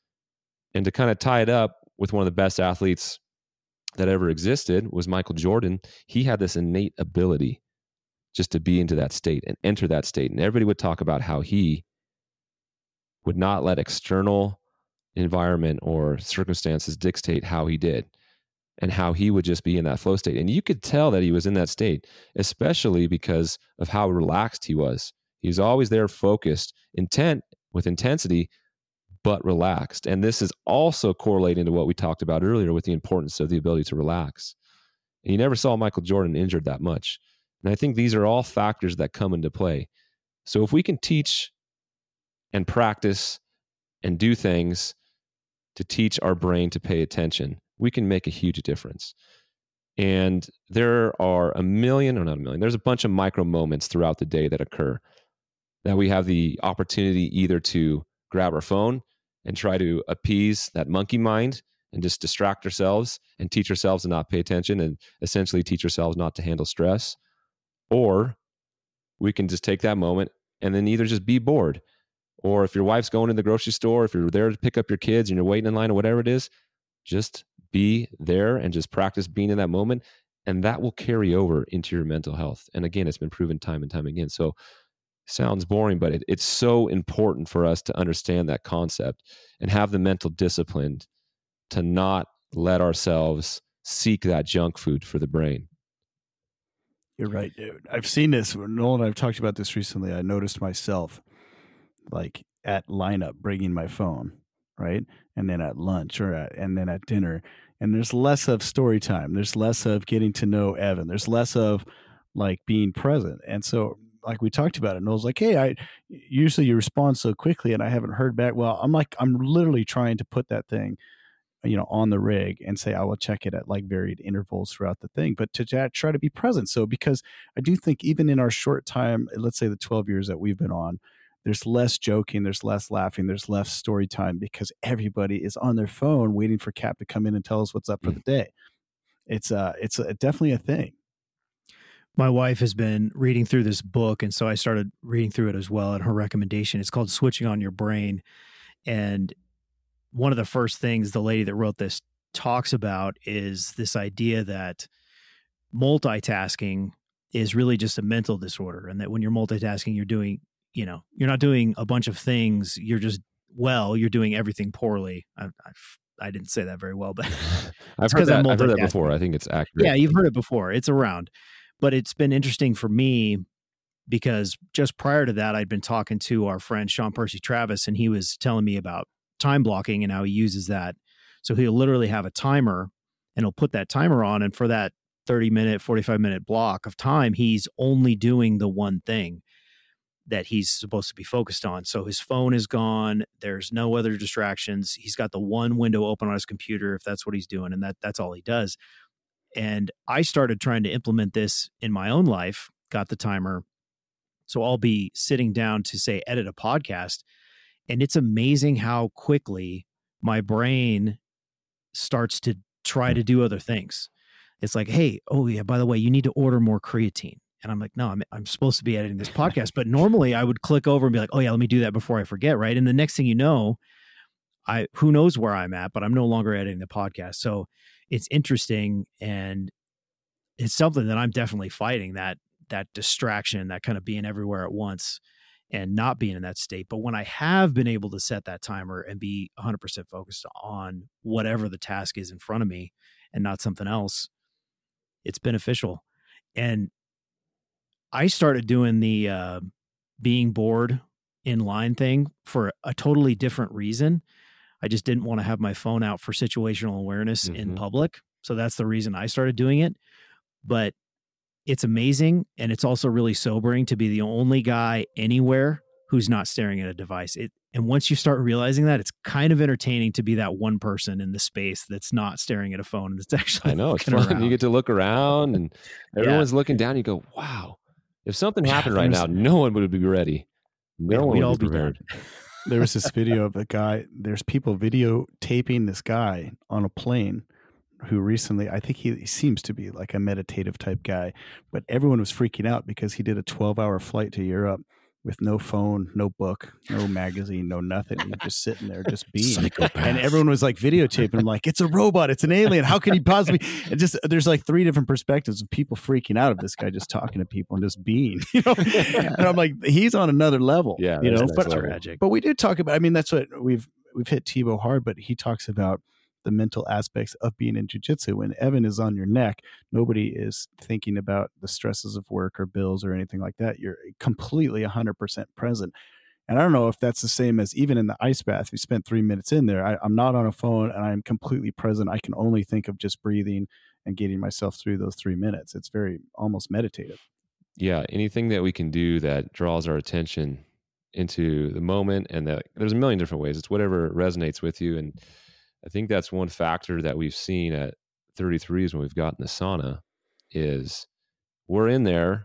And to kind of tie it up with one of the best athletes that ever existed was Michael Jordan. He had this innate ability just to be into that state and enter that state. And everybody would talk about how he would not let external environment or circumstances dictate how he did, and how he would just be in that flow state. And you could tell that he was in that state, especially because of how relaxed he was. He was always there, focused, intent with intensity, but relaxed. And this is also correlating to what we talked about earlier with the importance of the ability to relax. And you never saw Michael Jordan injured that much. And I think these are all factors that come into play. So if we can teach and practice and do things to teach our brain to pay attention, we can make a huge difference. And there are a million, or not a million, there's a bunch of micro moments throughout the day that occur that we have the opportunity either to grab our phone and try to appease that monkey mind and just distract ourselves and teach ourselves to not pay attention and essentially teach ourselves not to handle stress. Or we can just take that moment and then either just be bored, or if your wife's going to the grocery store, if you're there to pick up your kids and you're waiting in line or whatever it is, just be there and just practice being in that moment. And that will carry over into your mental health. And again, it's been proven time and time again. So sounds boring, but it, it's so important for us to understand that concept and have the mental discipline to not let ourselves seek that junk food for the brain. You're right, dude. I've seen this. Noel and I've talked about this recently. I noticed myself like at lineup bringing my phone, right? And then at lunch or at, and then at dinner. And there's less of story time. There's less of getting to know Evan. There's less of like being present. And so like we talked about it, Noel's like, hey, I usually you respond so quickly and I haven't heard back. Well, I'm like, I'm literally trying to put that thing, you know, on the rig and say, I will check it at like varied intervals throughout the thing, but to try to be present. So, because I do think even in our short time, let's say the twelve years that we've been on, there's less joking, there's less laughing, there's less story time because everybody is on their phone waiting for Cap to come in and tell us what's up for the day. It's uh, it's a, definitely a thing. My wife has been reading through this book, and so I started reading through it as well at her recommendation. It's called Switching on Your Brain. And one of the first things the lady that wrote this talks about is this idea that multitasking is really just a mental disorder, and that when you're multitasking, you're doing, you know, you're not doing a bunch of things. You're just, well, you're doing everything poorly. I, I, I didn't say that very well, but I've heard that, I've heard that before. I think it's accurate. Yeah, you've heard it before. It's around. But it's been interesting for me because just prior to that, I'd been talking to our friend Sean Percy Travis, and he was telling me about time blocking and how he uses that. So he'll literally have a timer and he'll put that timer on. And for that thirty minute, forty-five minute block of time, he's only doing the one thing that he's supposed to be focused on. So his phone is gone. There's no other distractions. He's got the one window open on his computer if that's what he's doing. And that that's all he does. And I started trying to implement this in my own life, got the timer. So I'll be sitting down to say, edit a podcast. And it's amazing how quickly my brain starts to try to do other things. It's like, hey, oh yeah, by the way, you need to order more creatine. And I'm like, no, I'm, I'm supposed to be editing this podcast. But normally I would click over and be like, oh yeah, let me do that before I forget. Right. And the next thing you know, I, who knows where I'm at, but I'm no longer editing the podcast. So it's interesting. And it's something that I'm definitely fighting, that, that distraction, that kind of being everywhere at once and not being in that state. But when I have been able to set that timer and be one hundred percent focused on whatever the task is in front of me and not something else, it's beneficial. And I started doing the uh, being bored inline thing for a totally different reason. I just didn't want to have my phone out for situational awareness mm-hmm. in public. So that's the reason I started doing it. But it's amazing. And it's also really sobering to be the only guy anywhere who's not staring at a device. It, and once you start realizing that, it's kind of entertaining to be that one person in the space that's not staring at a phone. That's actually, I know, it's fun. Around. You get to look around and everyone's yeah. looking down. You go, wow, if something happened yeah, right now, no one would be ready. No yeah, one would all be prepared. Be there was this video of a guy, there's people videotaping this guy on a plane who recently, I think he, he seems to be like a meditative type guy, but everyone was freaking out because he did a twelve hour flight to Europe with no phone, no book, no magazine, no nothing. He's just sitting there, just being. Psychopath. And everyone was like videotaping him, like, it's a robot, it's an alien. How can he possibly? And just there's like three different perspectives of people freaking out of this guy just talking to people and just being. You know, and I'm like, he's on another level. Yeah, you know, but tragic. But we did talk about. I mean, that's what we've we've hit Tebow hard, but he talks about the mental aspects of being in jiu-jitsu. When Evan is on your neck, nobody is thinking about the stresses of work or bills or anything like that. You're completely one hundred percent present. And I don't know if that's the same as even in the ice bath. We spent three minutes in there. I, I'm not on a phone and I'm completely present. I can only think of just breathing and getting myself through those three minutes. It's very almost meditative. Yeah. Anything that we can do that draws our attention into the moment, and that there's a million different ways. It's whatever resonates with you. And I think that's one factor that we've seen at thirty-threes when we've gotten the sauna is we're in there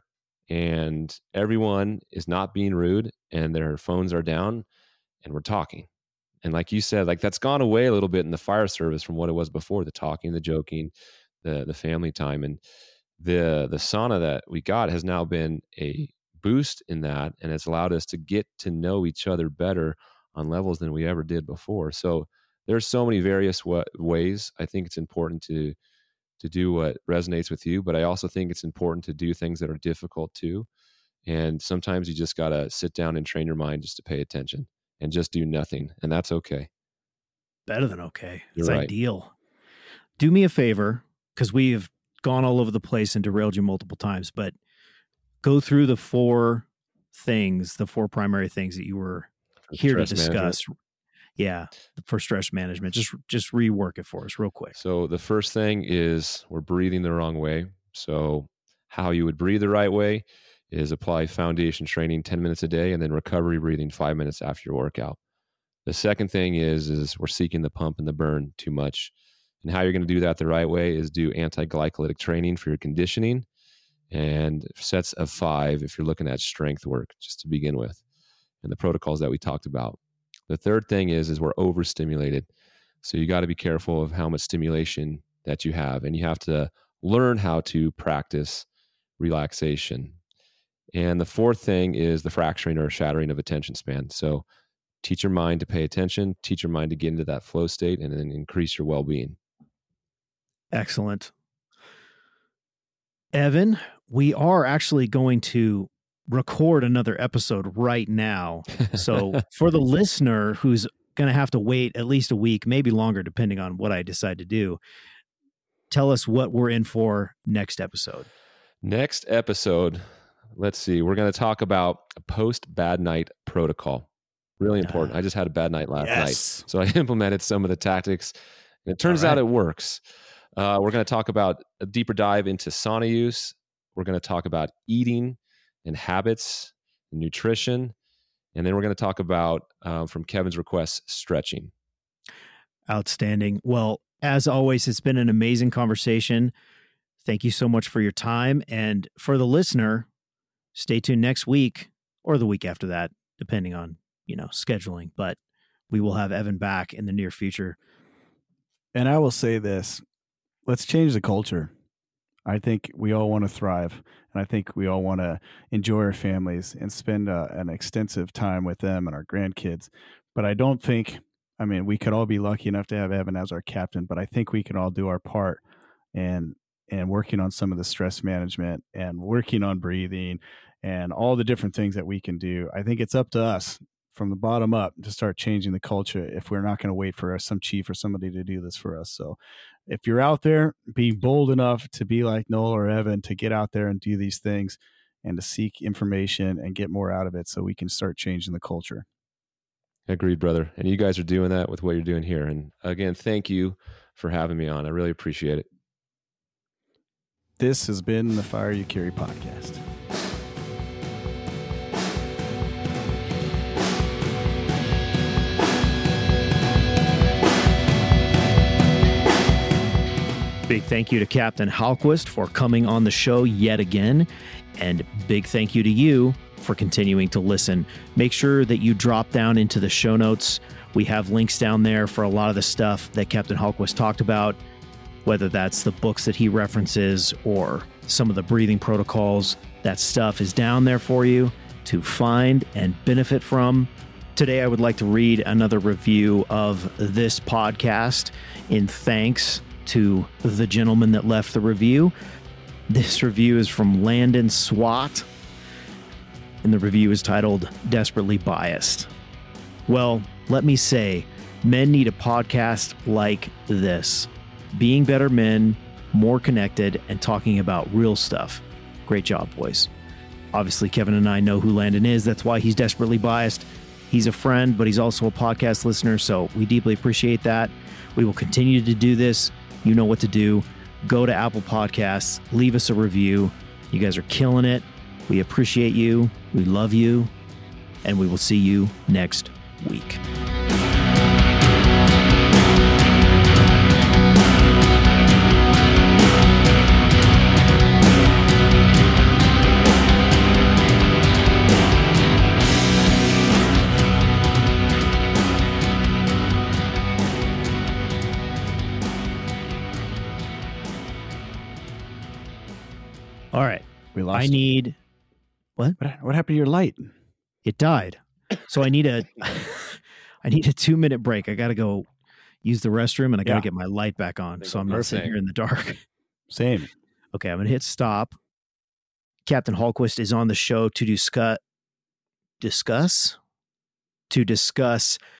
and everyone is not being rude and their phones are down and we're talking. And like you said, like that's gone away a little bit in the fire service from what it was before, the talking, the joking, the the family time. And the the sauna that we got has now been a boost in that, and it's allowed us to get to know each other better on levels than we ever did before. So there's so many various w- ways. I think it's important to to do what resonates with you, but I also think it's important to do things that are difficult too. And sometimes you just got to sit down and train your mind just to pay attention and just do nothing. And that's okay. Better than okay. You're it's right. ideal. Do me a favor, because we have gone all over the place and derailed you multiple times, but go through the four things, the four primary things that you were here to discuss. Management. Yeah, for stress management. Just just rework it for us real quick. So the first thing is we're breathing the wrong way. So how you would breathe the right way is apply foundation training ten minutes a day and then recovery breathing five minutes after your workout. The second thing is, is we're seeking the pump and the burn too much. And how you're going to do that the right way is do anti-glycolytic training for your conditioning and sets of five if you're looking at strength work just to begin with, and the protocols that we talked about. The third thing is, is we're overstimulated. So you got to be careful of how much stimulation that you have. And you have to learn how to practice relaxation. And the fourth thing is the fracturing or shattering of attention span. So teach your mind to pay attention, teach your mind to get into that flow state, and then increase your well-being. Excellent. Evan, we are actually going to record another episode right now. So for the listener who's going to have to wait at least a week, maybe longer, depending on what I decide to do, tell us what we're in for next episode. Next episode, let's see. We're going to talk about a post bad night protocol. Really important. Uh, I just had a bad night last yes. night. So I implemented some of the tactics. And it turns right. out it works. Uh, we're going to talk about a deeper dive into sauna use. We're going to talk about eating and habits, and nutrition. And then we're going to talk about, uh, from Kevin's request, stretching. Outstanding. Well, as always, it's been an amazing conversation. Thank you so much for your time. And for the listener, stay tuned next week or the week after that, depending on, you know, scheduling. But we will have Evan back in the near future. And I will say this, let's change the culture. I think we all want to thrive, and I think we all want to enjoy our families and spend uh, an extensive time with them and our grandkids. But I don't think, I mean, we could all be lucky enough to have Evan as our captain, but I think we can all do our part and and working on some of the stress management and working on breathing and all the different things that we can do. I think it's up to us from the bottom up to start changing the culture if we're not going to wait for some chief or somebody to do this for us. So if you're out there, be bold enough to be like Noel or Evan, to get out there and do these things and to seek information and get more out of it so we can start changing the culture. Agreed, brother. And you guys are doing that with what you're doing here. And again, thank you for having me on. I really appreciate it. This has been the Fire You Carry podcast. Big thank you to Captain Halquist for coming on the show yet again. And big thank you to you for continuing to listen. Make sure that you drop down into the show notes. We have links down there for a lot of the stuff that Captain Halquist talked about, whether that's the books that he references or some of the breathing protocols. That stuff is down there for you to find and benefit from. Today, I would like to read another review of this podcast in thanks to the gentleman that left the review. This review is from Landon Swat, and the review is titled Desperately Biased. Well, let me say, men need a podcast like this. Being better men, more connected, and talking about real stuff. Great job, boys. Obviously, Kevin and I know who Landon is. That's why he's desperately biased. He's a friend, but he's also a podcast listener, so we deeply appreciate that. We will continue to do this. You know what to do. Go to Apple Podcasts, leave us a review. You guys are killing it. We appreciate you. We love you. And we will see you next week. All right. We lost. I need what? What, what happened to your light? It died. So I need a I need a two minute break. I got to go use the restroom and I got to Yeah. get my light back on. So I'm not sitting here in the dark. Same. Okay, I'm going to hit stop. Captain Halquist is on the show to discuss discuss to discuss